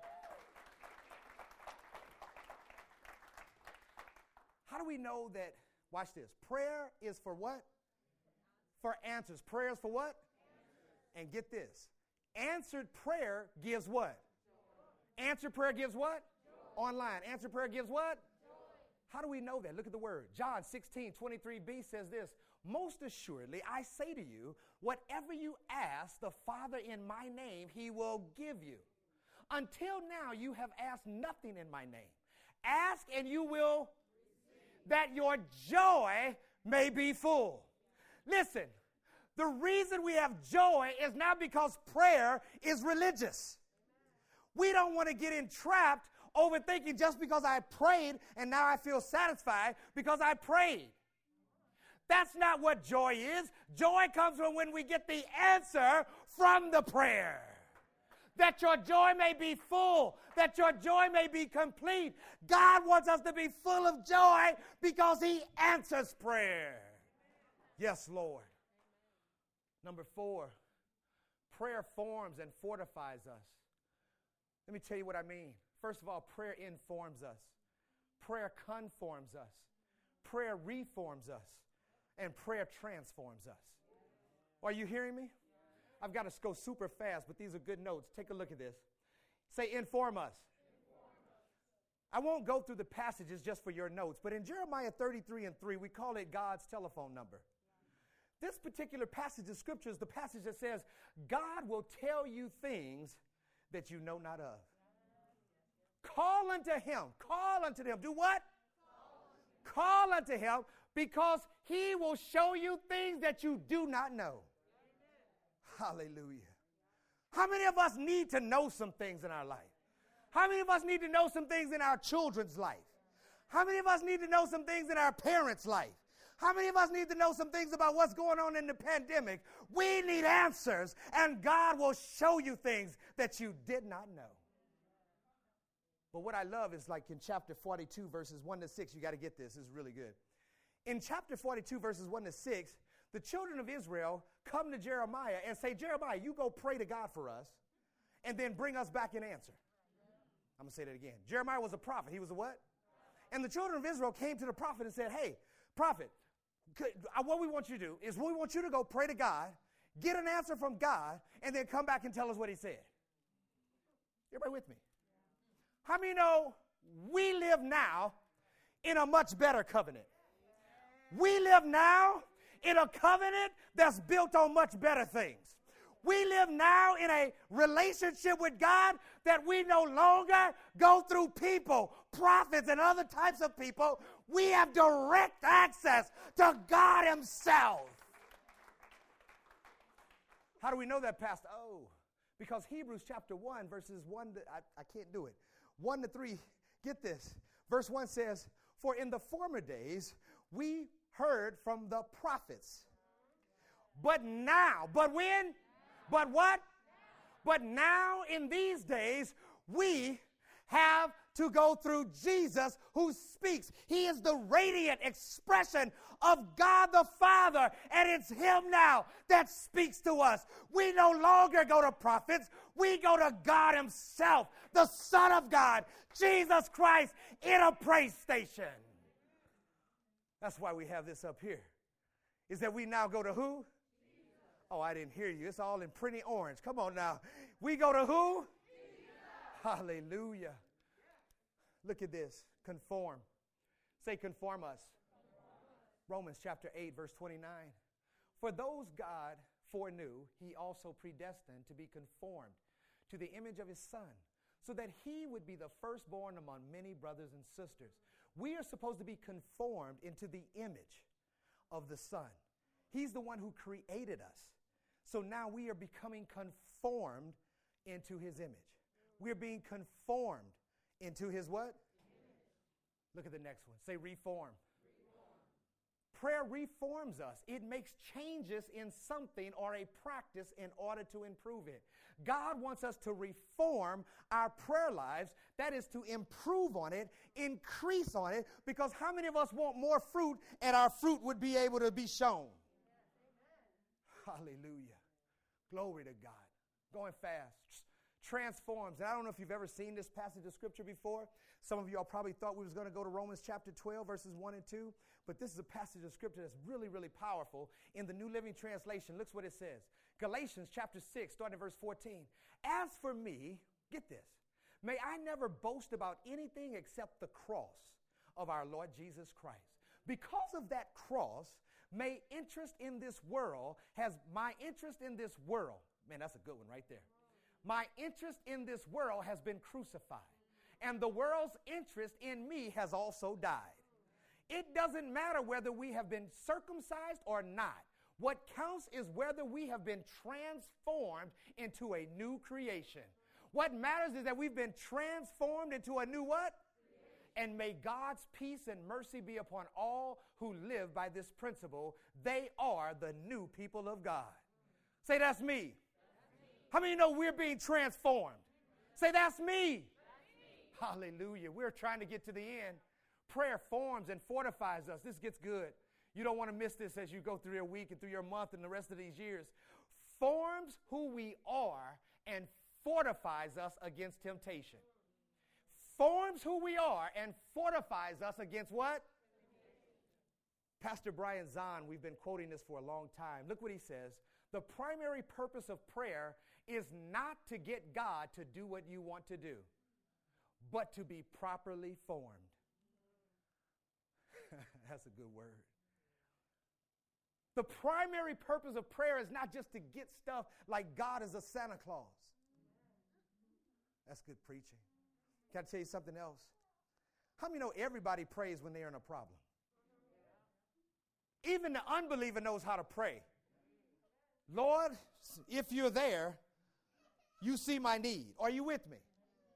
How do we know that, watch this, prayer is for what? For answers. Prayer is for what? Answers. And get this, answered prayer gives what? Joy. Answered prayer gives what? Joy. Online. Answered prayer gives what? Joy. How do we know that? Look at the word. John sixteen twenty-three b says this, most assuredly, I say to you, whatever you ask the Father in my name, he will give you. Until now, you have asked nothing in my name. Ask and you will that your joy may be full. Listen, the reason we have joy is not because prayer is religious. We don't want to get entrapped overthinking just because I prayed and now I feel satisfied because I prayed. That's not what joy is. Joy comes from when we get the answer from the prayer. That your joy may be full, that your joy may be complete. God wants us to be full of joy because he answers prayer. Yes, Lord. Number four, prayer forms and fortifies us. Let me tell you what I mean. First of all, prayer informs us. Prayer conforms us. Prayer reforms us. And prayer transforms us. Are you hearing me? I've got to go super fast, but these are good notes. Take a look at this. Say, inform us. Inform us. I won't go through the passages just for your notes, but in Jeremiah thirty-three and three, we call it God's telephone number. This particular passage of Scripture is the passage that says, God will tell you things that you know not of. Call unto him. Call unto him. Do what? Call unto him, because he will show you things that you do not know. Hallelujah. How many of us need to know some things in our life? How many of us need to know some things in our children's life? How many of us need to know some things in our parents' life? How many of us need to know some things about what's going on in the pandemic? We need answers, and God will show you things that you did not know. But what I love is like in chapter forty-two, verses one to six, you got to get this. This is really good. In chapter forty-two, verses one to six, the children of Israel come to Jeremiah and say, Jeremiah, you go pray to God for us and then bring us back an answer. I'm going to say that again. Jeremiah was a prophet. He was a what? And the children of Israel came to the prophet and said, hey, prophet, could, uh, what we want you to do is we want you to go pray to God, get an answer from God, and then come back and tell us what he said. Everybody with me? How many know we live now in a much better covenant? We live now in a covenant that's built on much better things. We live now in a relationship with God that we no longer go through people, prophets, and other types of people. We have direct access to God himself. How do we know that, Pastor? Oh, Because Hebrews chapter one, verses one to, I, I can't do it, one to three, get this. Verse one says, for in the former days we heard from the prophets. But now, but when? But what? But now in these days we have to go through Jesus who speaks. He is the radiant expression of God the Father, and it's him now that speaks to us. We no longer go to prophets. We go to God himself, the Son of God, Jesus Christ, in a praise station. That's why we have this up here, is that we now go to who? Oh, I didn't hear you. It's all in pretty orange. Come on now. We go to who? Hallelujah. Look at this. Conform. Say conform us. Romans chapter eight, verse twenty-nine. For those God foreknew, he also predestined to be conformed to the image of his Son, so that he would be the firstborn among many brothers and sisters. We are supposed to be conformed into the image of the Son. He's the one who created us. So now we are becoming conformed into his image. We're being conformed into his what? Look at the next one. Say reform. reform. Prayer reforms us. It makes changes in something or a practice in order to improve it. God wants us to reform our prayer lives. That is to improve on it, increase on it, because how many of us want more fruit and our fruit would be able to be shown? Hallelujah. Glory to God. Going fast. Transforms. And I don't know if you've ever seen this passage of scripture before. Some of y'all probably thought we was going to go to Romans chapter twelve, verses one and two. But this is a passage of scripture that's really, really powerful. In the New Living Translation, look what it says. Galatians chapter six, starting at verse fourteen. As for me, get this, may I never boast about anything except the cross of our Lord Jesus Christ. Because of that cross, may interest in this world has my interest in this world. Man, that's a good one right there. My interest in this world has been crucified, and the world's interest in me has also died. It doesn't matter whether we have been circumcised or not. What counts is whether we have been transformed into a new creation. What matters is that we've been transformed into a new what? And may God's peace and mercy be upon all who live by this principle. They are the new people of God. Say, that's me. How many know we're being transformed? Say, that's me. That's me. Hallelujah. We're trying to get to the end. Prayer forms and fortifies us. This gets good. You don't want to miss this as you go through your week and through your month and the rest of these years. Forms who we are and fortifies us against temptation. Forms who we are and fortifies us against what? Pastor Brian Zahn, we've been quoting this for a long time. Look what he says. The primary purpose of prayer is not to get God to do what you want to do, but to be properly formed. That's a good word. The primary purpose of prayer is not just to get stuff like God is a Santa Claus. That's good preaching. Can I tell you something else? How many know everybody prays when they're in a problem? Even the unbeliever knows how to pray. Lord, if you're there, you see my need. Are you with me?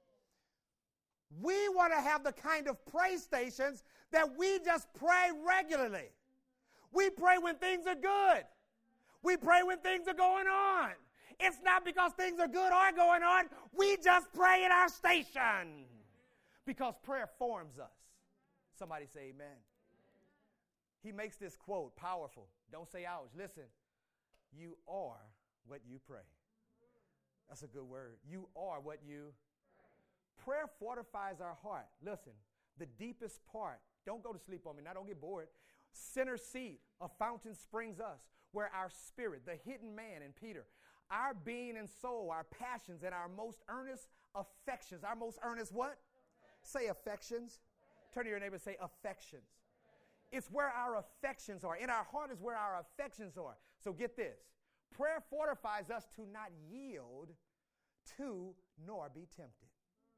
We want to have the kind of praise stations that we just pray regularly. We pray when things are good. We pray when things are going on. It's not because things are good or going on. We just pray in our station because prayer forms us. Somebody say amen. He makes this quote powerful. Don't say ouch. Listen, you are what you pray. That's a good word. You are what you pray. Prayer fortifies our heart. Listen, the deepest part. Don't go to sleep on me. Now don't get bored. Center seat, a fountain springs us, where our spirit, the hidden man in Peter, our being and soul, our passions, and our most earnest affections. Our most earnest what? Say affections. Turn to your neighbor and say affections. It's where our affections are. In our heart is where our affections are. So get this. Prayer fortifies us to not yield to nor be tempted.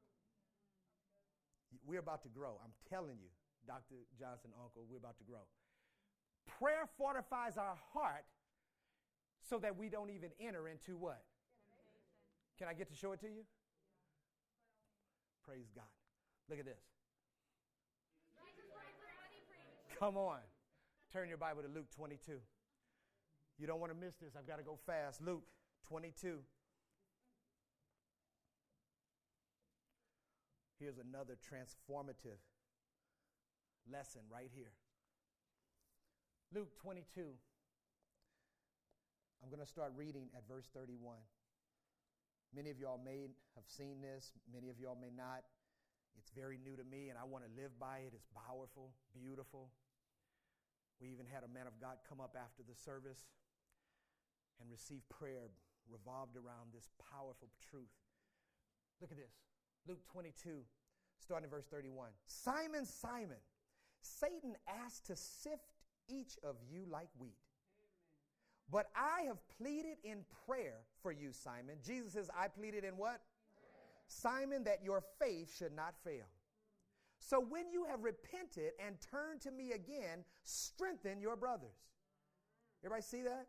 We're about to grow. I'm telling you, Doctor Johnson, uncle, we're about to grow. Prayer fortifies our heart so that we don't even enter into what? Can I get to show it to you? Praise God. Look at this. Come on. Turn your Bible to Luke twenty-two. You don't want to miss this. I've got to go fast. Luke twenty-two. Here's another transformative lesson right here. Luke twenty-two. I'm going to start reading at verse thirty-one. Many of y'all may have seen this. Many of y'all may not. It's very new to me, and I want to live by it. It's powerful, beautiful. We even had a man of God come up after the service and receive prayer revolved around this powerful truth. Look at this. Luke twenty-two, starting in verse thirty-one. Simon, Simon, Satan asked to sift each of you like wheat. But I have pleaded in prayer for you, Simon. Jesus says, I pleaded in what? Prayer. Simon, that your faith should not fail. So when you have repented and turned to me again, strengthen your brothers. Everybody see that?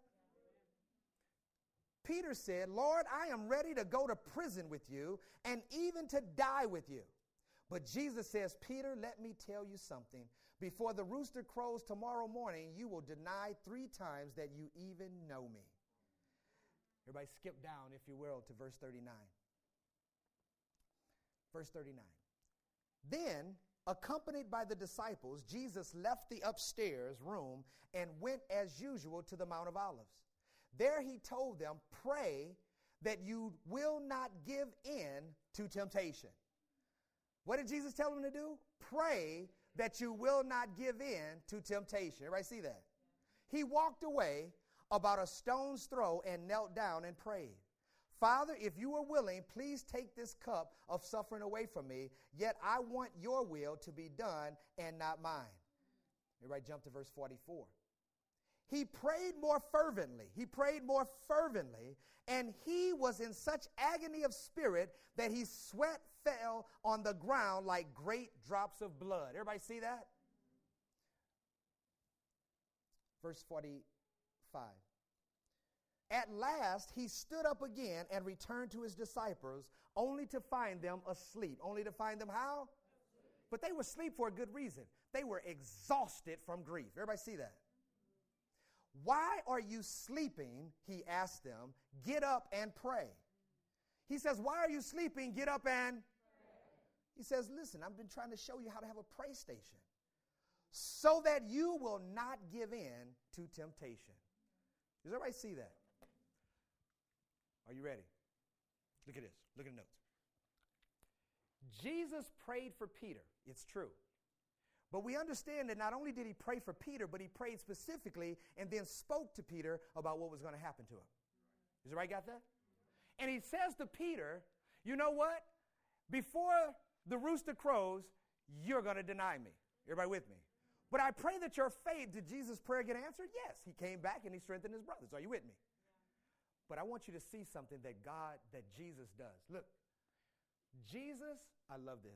Peter said, Lord, I am ready to go to prison with you and even to die with you. But Jesus says, Peter, let me tell you something. Before the rooster crows tomorrow morning, you will deny three times that you even know me. Everybody skip down, if you will, to verse thirty-nine. Verse thirty-nine. Then, accompanied by the disciples, Jesus left the upstairs room and went as usual to the Mount of Olives. There he told them, pray that you will not give in to temptation. What did Jesus tell them to do? Pray that you will not give in to temptation. Everybody see that? He walked away about a stone's throw and knelt down and prayed. Father, if you are willing, please take this cup of suffering away from me, yet I want your will to be done and not mine. Everybody jump to verse forty-four. He prayed more fervently. He prayed more fervently, and he was in such agony of spirit that his sweat fell on the ground like great drops of blood. Everybody see that? Verse forty-five. At last, he stood up again and returned to his disciples, only to find them asleep. Only to find them how? Asleep. But they were asleep for a good reason. They were exhausted from grief. Everybody see that? Why are you sleeping? He asked them. Get up and pray. He says, why are you sleeping? Get up and pray. He says, listen, I've been trying to show you how to have a pray station so that you will not give in to temptation. Does everybody see that? Are you ready? Look at this. Look at the notes. Jesus prayed for Peter. It's true. But we understand that not only did he pray for Peter, but he prayed specifically and then spoke to Peter about what was going to happen to him. Is everybody got that? And he says to Peter, you know what? Before the rooster crows, you're going to deny me. Everybody with me? But I pray that your faith, did Jesus' prayer get answered? Yes. He came back and he strengthened his brothers. Are you with me? But I want you to see something that God, that Jesus does. Look, Jesus, I love this.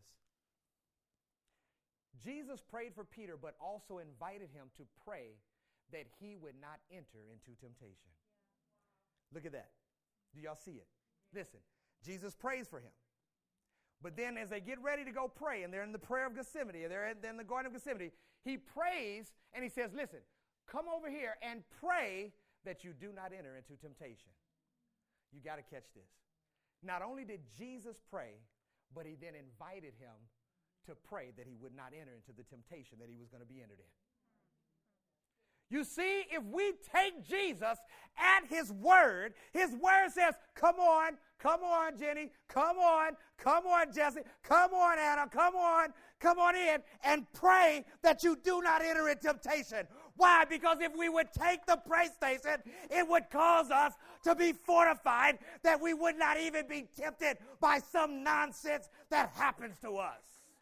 Jesus prayed for Peter, but also invited him to pray that he would not enter into temptation. Yeah. Wow. Look at that. Do y'all see it? Yeah. Listen, Jesus prays for him. But then as they get ready to go pray, and they're in the prayer of Gethsemane, they're in, they're in the Garden of Gethsemane, he prays and he says, listen, come over here and pray that you do not enter into temptation. You got to catch this. Not only did Jesus pray, but he then invited him to pray that he would not enter into the temptation that he was going to be entered in. You see, if we take Jesus at his word, his word says, come on, come on, Jenny, come on, come on, Jesse, come on, Anna, come on, come on in and pray that you do not enter in temptation. Why? Because if we would take the pray station, it would cause us to be fortified that we would not even be tempted by some nonsense that happens to us.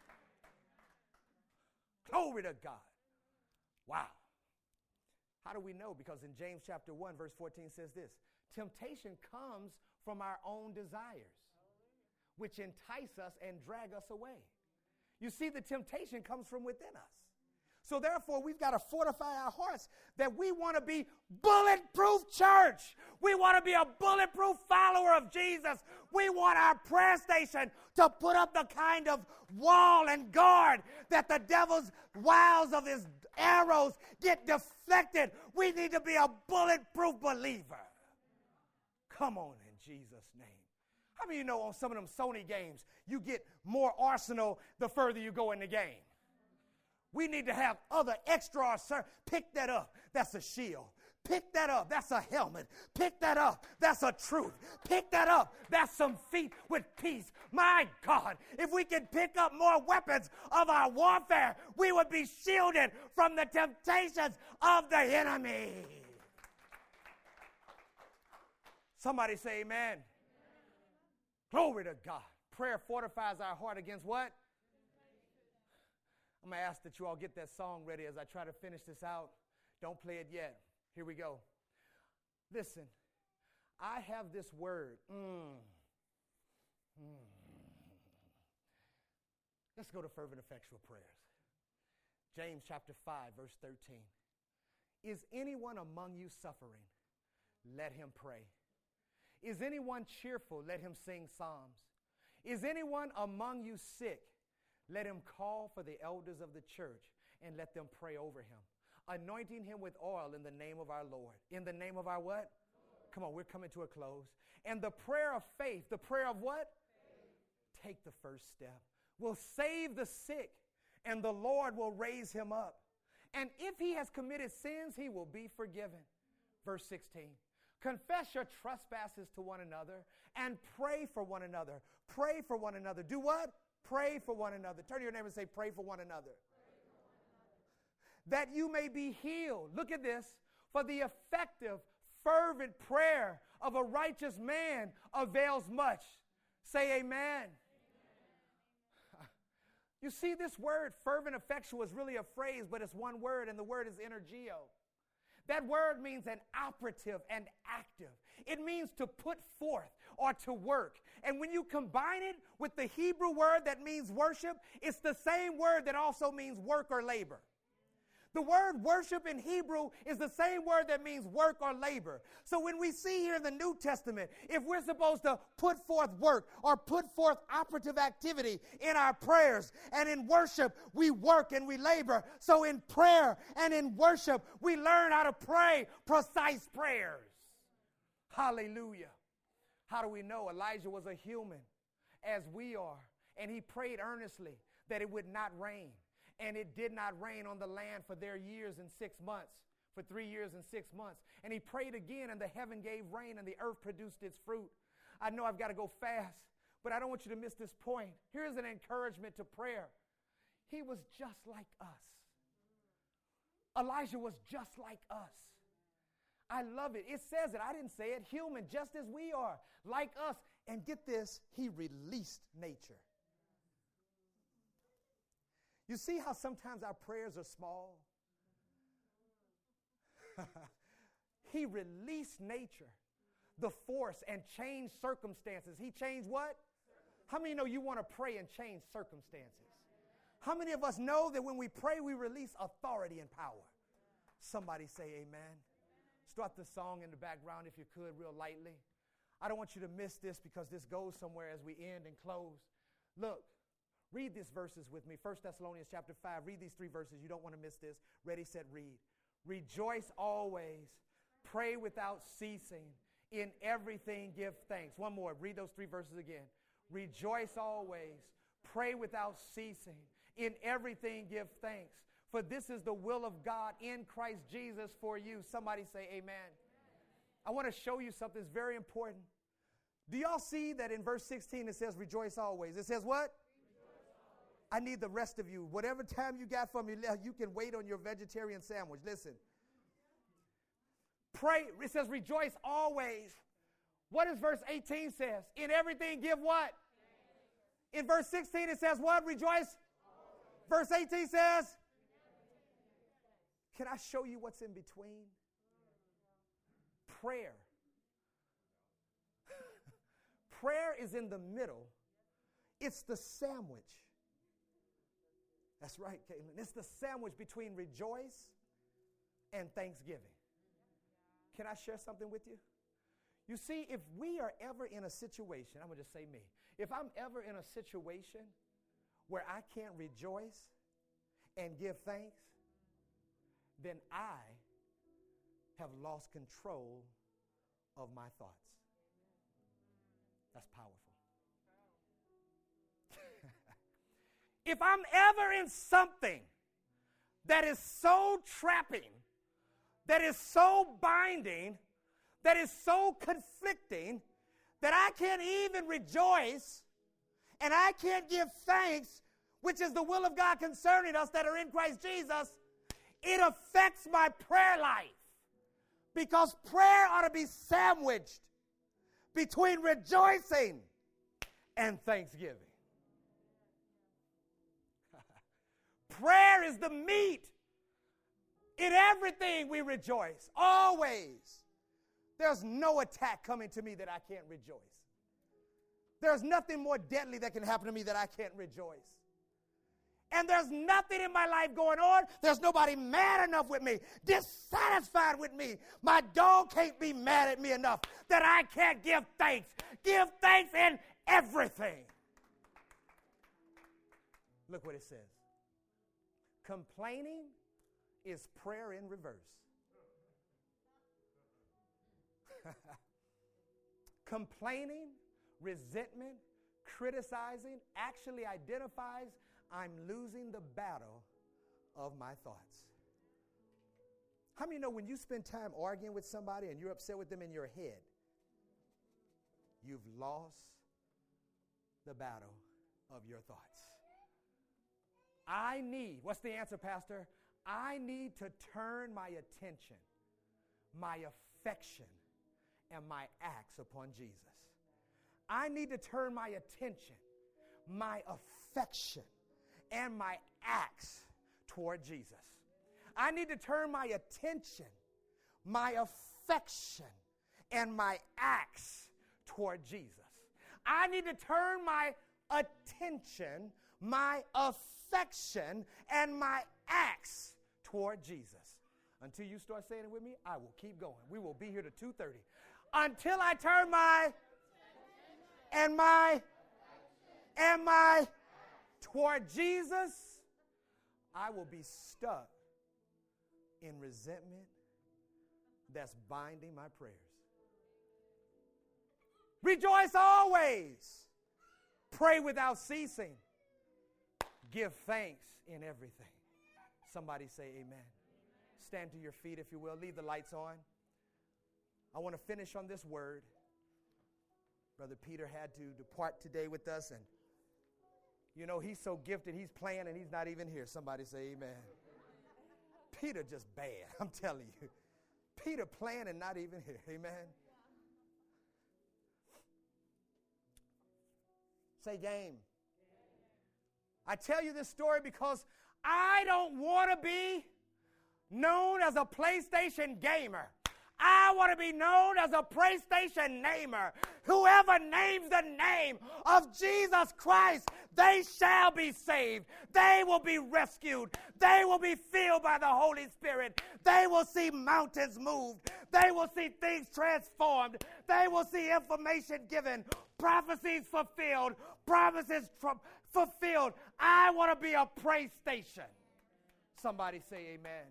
Glory to God. Wow. How do we know? Because in James chapter one, verse fourteen says this, temptation comes from our own desires, which entice us and drag us away. You see, the temptation comes from within us. So therefore, we've got to fortify our hearts that we want to be bulletproof church. We want to be a bulletproof follower of Jesus. We want our prayer station to put up the kind of wall and guard that the devil's wiles of his arrows get deflected. We need to be a bulletproof believer. Come on in Jesus' name. How many of you know on some of them Sony games, you get more arsenal the further you go in the game? We need to have other extra. Pick that up. That's a shield. Pick that up. That's a helmet. Pick that up. That's a truth. Pick that up. That's some feet with peace. My God, if we could pick up more weapons of our warfare, we would be shielded from the temptations of the enemy. Somebody say amen. Glory to God. Prayer fortifies our heart against what? I'm going to ask that you all get that song ready as I try to finish this out. Don't play it yet. Here we go. Listen, I have this word. Mm. Mm. Let's go to fervent, effectual prayers. James chapter five, verse thirteen. Is anyone among you suffering? Let him pray. Is anyone cheerful? Let him sing psalms. Is anyone among you sick? Let him call for the elders of the church and let them pray over him, anointing him with oil in the name of our Lord. In the name of our what? Lord. Come on, we're coming to a close. And the prayer of faith, the prayer of what? Faith. Take the first step. Will save the sick, and the Lord will raise him up. And if he has committed sins, he will be forgiven. Verse sixteen. Confess your trespasses to one another and pray for one another. Pray for one another. Do what? Pray for one another. Turn to your neighbor and say, pray for one another. That you may be healed. Look at this. For the effective, fervent prayer of a righteous man avails much. Say amen. Amen. You see, this word, fervent, effectual, is really a phrase, but it's one word, and the word is energeo. That word means an operative and active. It means to put forth or to work. And when you combine it with the Hebrew word that means worship, it's the same word that also means work or labor. The word worship in Hebrew is the same word that means work or labor. So when we see here in the New Testament, if we're supposed to put forth work or put forth operative activity in our prayers and in worship, we work and we labor. So in prayer and in worship, we learn how to pray precise prayers. Hallelujah. How do we know? Elijah was a human as we are, and he prayed earnestly that it would not rain. And it did not rain on the land for their years and six months, for three years and six months. And he prayed again, and the heaven gave rain, and the earth produced its fruit. I know I've got to go fast, but I don't want you to miss this point. Here's an encouragement to prayer. He was just like us. Elijah was just like us. I love it. It says it. I didn't say it. Human, just as we are, like us. And get this, he released nature. You see how sometimes our prayers are small? He released nature, the force, and changed circumstances. He changed what? How many know you want to pray and change circumstances? How many of us know that when we pray, we release authority and power? Somebody say amen. Start the song in the background if you could, real lightly. I don't want you to miss this because this goes somewhere as we end and close. Look. Read these verses with me. First Thessalonians chapter five. Read these three verses. You don't want to miss this. Ready, set, read. Rejoice always. Pray without ceasing. In everything give thanks. One more. Read those three verses again. Rejoice always. Pray without ceasing. In everything give thanks. For this is the will of God in Christ Jesus for you. Somebody say amen. Amen. I want to show you something that's very important. Do y'all see that in verse sixteen it says rejoice always? It says what? I need the rest of you. Whatever time you got for me, you can wait on your vegetarian sandwich. Listen. Pray. It says rejoice always. What does verse eighteen says? In everything give what? In verse sixteen it says what? Rejoice. Always. Verse eighteen says? Can I show you what's in between? Prayer. Prayer is in the middle. It's the sandwich. That's right, Caitlin. It's the sandwich between rejoice and thanksgiving. Can I share something with you? You see, if we are ever in a situation, I'm going to just say me, if I'm ever in a situation where I can't rejoice and give thanks, then I have lost control of my thoughts. That's powerful. If I'm ever in something that is so trapping, that is so binding, that is so conflicting, that I can't even rejoice and I can't give thanks, which is the will of God concerning us that are in Christ Jesus, it affects my prayer life. Because prayer ought to be sandwiched between rejoicing and thanksgiving. Prayer is the meat. In everything we rejoice, always. There's no attack coming to me that I can't rejoice. There's nothing more deadly that can happen to me that I can't rejoice. And there's nothing in my life going on. There's nobody mad enough with me, dissatisfied with me. My dog can't be mad at me enough that I can't give thanks. Give thanks in everything. Look what it says. Complaining is prayer in reverse. Complaining, resentment, criticizing actually identifies I'm losing the battle of my thoughts. How many know when you spend time arguing with somebody and you're upset with them in your head, you've lost the battle of your thoughts? I need, what's the answer, Pastor? I need to turn my attention, my affection, and my acts upon Jesus. I need to turn my attention, my affection, and my acts toward Jesus. I need to turn my attention, my affection, and my acts toward Jesus. I need to turn my attention, my affection, and my acts toward Jesus. Until you start saying it with me, I will keep going. We will be here to two thirty. Until I turn my and my and my toward Jesus, I will be stuck in resentment that's binding my prayers. Rejoice always. Pray without ceasing. Give thanks in everything. Somebody say amen. Stand to your feet, if you will. Leave the lights on. I want to finish on this word. Brother Peter had to depart today with us, and you know, he's so gifted, he's playing and he's not even here. Somebody say amen. Peter just bad, I'm telling you. Peter playing and not even here. Amen. Say game. I tell you this story because I don't want to be known as a PlayStation gamer. I want to be known as a PlayStation namer. Whoever names the name of Jesus Christ, they shall be saved. They will be rescued. They will be filled by the Holy Spirit. They will see mountains moved. They will see things transformed. They will see information given, prophecies fulfilled, promises tr- fulfilled. I want to be a PlayStation. Somebody say amen.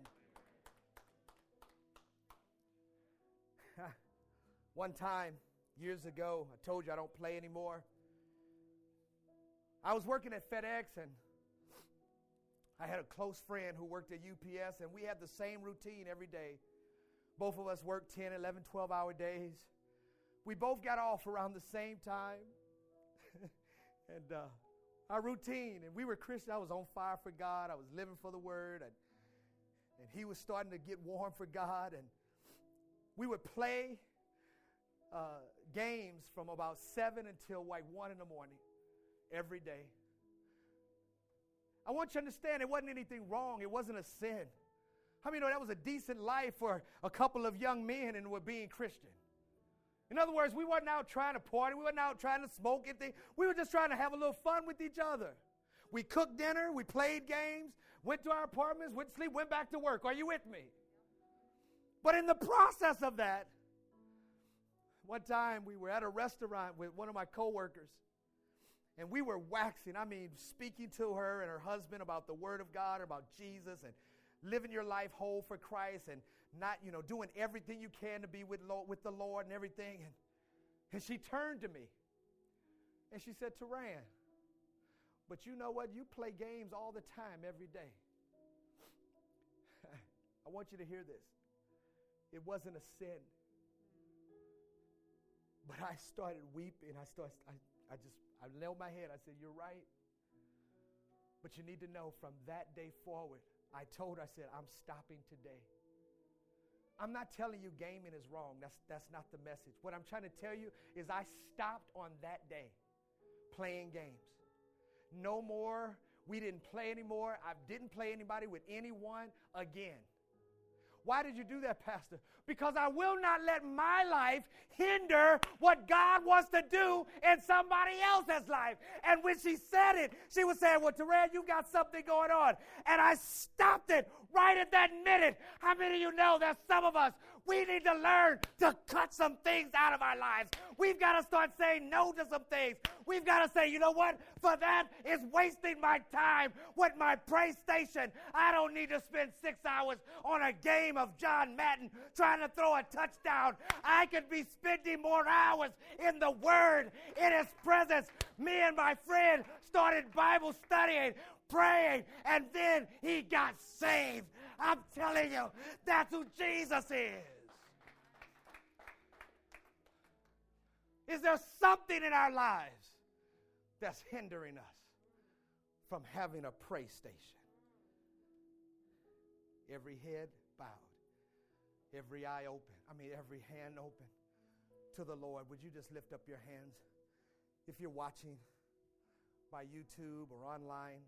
One time, years ago, I told you I don't play anymore. I was working at FedEx, and I had a close friend who worked at U P S, and we had the same routine every day. Both of us worked ten, eleven, twelve-hour days. We both got off around the same time. and uh, our routine, and we were Christians. I was on fire for God. I was living for the Word, and, and he was starting to get warm for God, and we would play Uh, games from about seven until like one in the morning every day. I want you to understand it wasn't anything wrong. It wasn't a sin. How many know that was a decent life for a couple of young men and were being Christian? In other words, we weren't out trying to party. We weren't out trying to smoke anything. We were just trying to have a little fun with each other. We cooked dinner. We played games. Went to our apartments. Went to sleep. Went back to work. Are you with me? But in the process of that, one time we were at a restaurant with one of my coworkers, and we were waxing, I mean, speaking to her and her husband about the Word of God, about Jesus, and living your life whole for Christ, and not, you know, doing everything you can to be with, Lord, with the Lord and everything. And, and she turned to me, and she said, Teran, but you know what? You play games all the time, every day. I want you to hear this. It wasn't a sin. But I started weeping. I started, I, I just, I knelt my head. I said, you're right. But you need to know from that day forward, I told her, I said, I'm stopping today. I'm not telling you gaming is wrong. That's, that's not the message. What I'm trying to tell you is I stopped on that day playing games. No more. We didn't play anymore. I didn't play anybody with anyone again. Why did you do that, Pastor? Because I will not let my life hinder what God wants to do in somebody else's life. And when she said it, she was saying, well, Teran, you got something going on. And I stopped it right at that minute. How many of you know that some of us, we need to learn to cut some things out of our lives. We've got to start saying no to some things. We've got to say, you know what? For that is wasting my time with my PlayStation. I don't need to spend six hours on a game of John Madden trying to throw a touchdown. I could be spending more hours in the Word, in His presence. Me and my friend started Bible studying, praying, and then he got saved. I'm telling you, that's who Jesus is. Is there something in our lives that's hindering us from having a praise station? Every head bowed, every eye open, I mean every hand open to the Lord. Would you just lift up your hands? If you're watching by YouTube or online,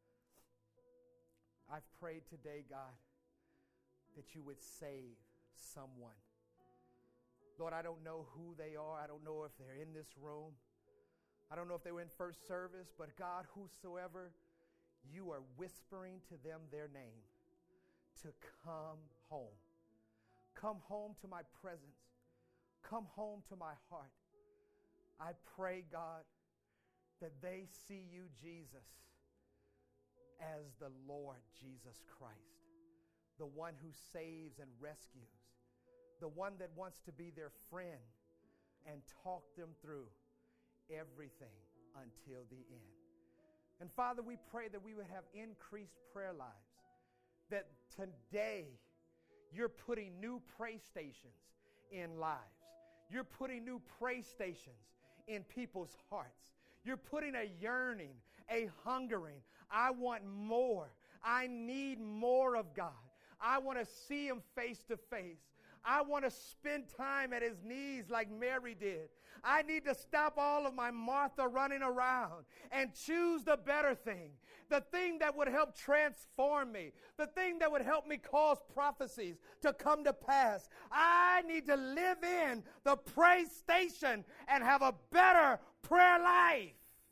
I've prayed today, God, that you would save someone. Lord, I don't know who they are. I don't know if they're in this room. I don't know if they were in first service, but God, whosoever, you are whispering to them their name to come home. Come home to my presence. Come home to my heart. I pray, God, that they see you, Jesus, as the Lord Jesus Christ, the one who saves and rescues, the one that wants to be their friend and talk them through everything until the end. And Father, we pray that we would have increased prayer lives, that today you're putting new praise stations in lives. You're putting new praise stations in people's hearts. You're putting a yearning, a hungering. I want more. I need more of God. I want to see Him face to face. I want to spend time at His knees like Mary did. I need to stop all of my Martha running around and choose the better thing, the thing that would help transform me, the thing that would help me cause prophecies to come to pass. I need to live in the praise station and have a better prayer life.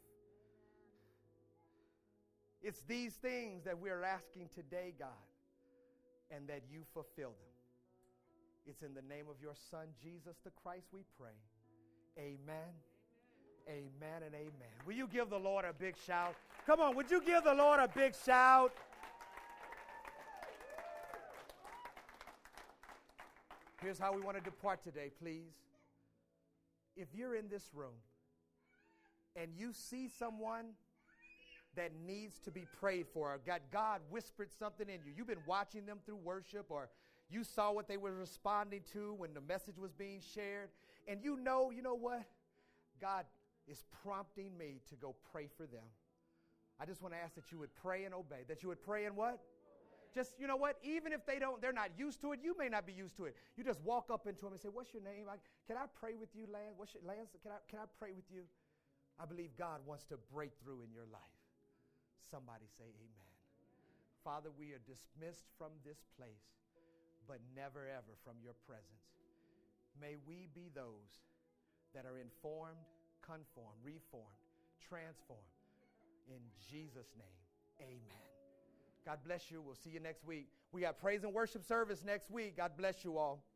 It's these things that we're asking today, God, and that you fulfill them. It's in the name of your Son, Jesus the Christ, we pray. Amen, amen, and amen. Will you give the Lord a big shout? Come on, would you give the Lord a big shout? Here's how we want to depart today, please. If you're in this room and you see someone that needs to be prayed for, or God, God whispered something in you, you've been watching them through worship, or you saw what they were responding to when the message was being shared, and you know, you know what? God is prompting me to go pray for them. I just want to ask that you would pray and obey. That you would pray and what? Just, you know what? Even if they don't, they're not used to it, you may not be used to it. You just walk up into them and say, what's your name? I, can I pray with you, Lance? What's your, Lance, can I, can I pray with you? I believe God wants to break through in your life. Somebody say amen. Father, we are dismissed from this place, but never ever from your presence. May we be those that are informed, conformed, reformed, transformed In Jesus' name, amen. God bless you. We'll see you next week. We got praise and worship service next week. God bless you all.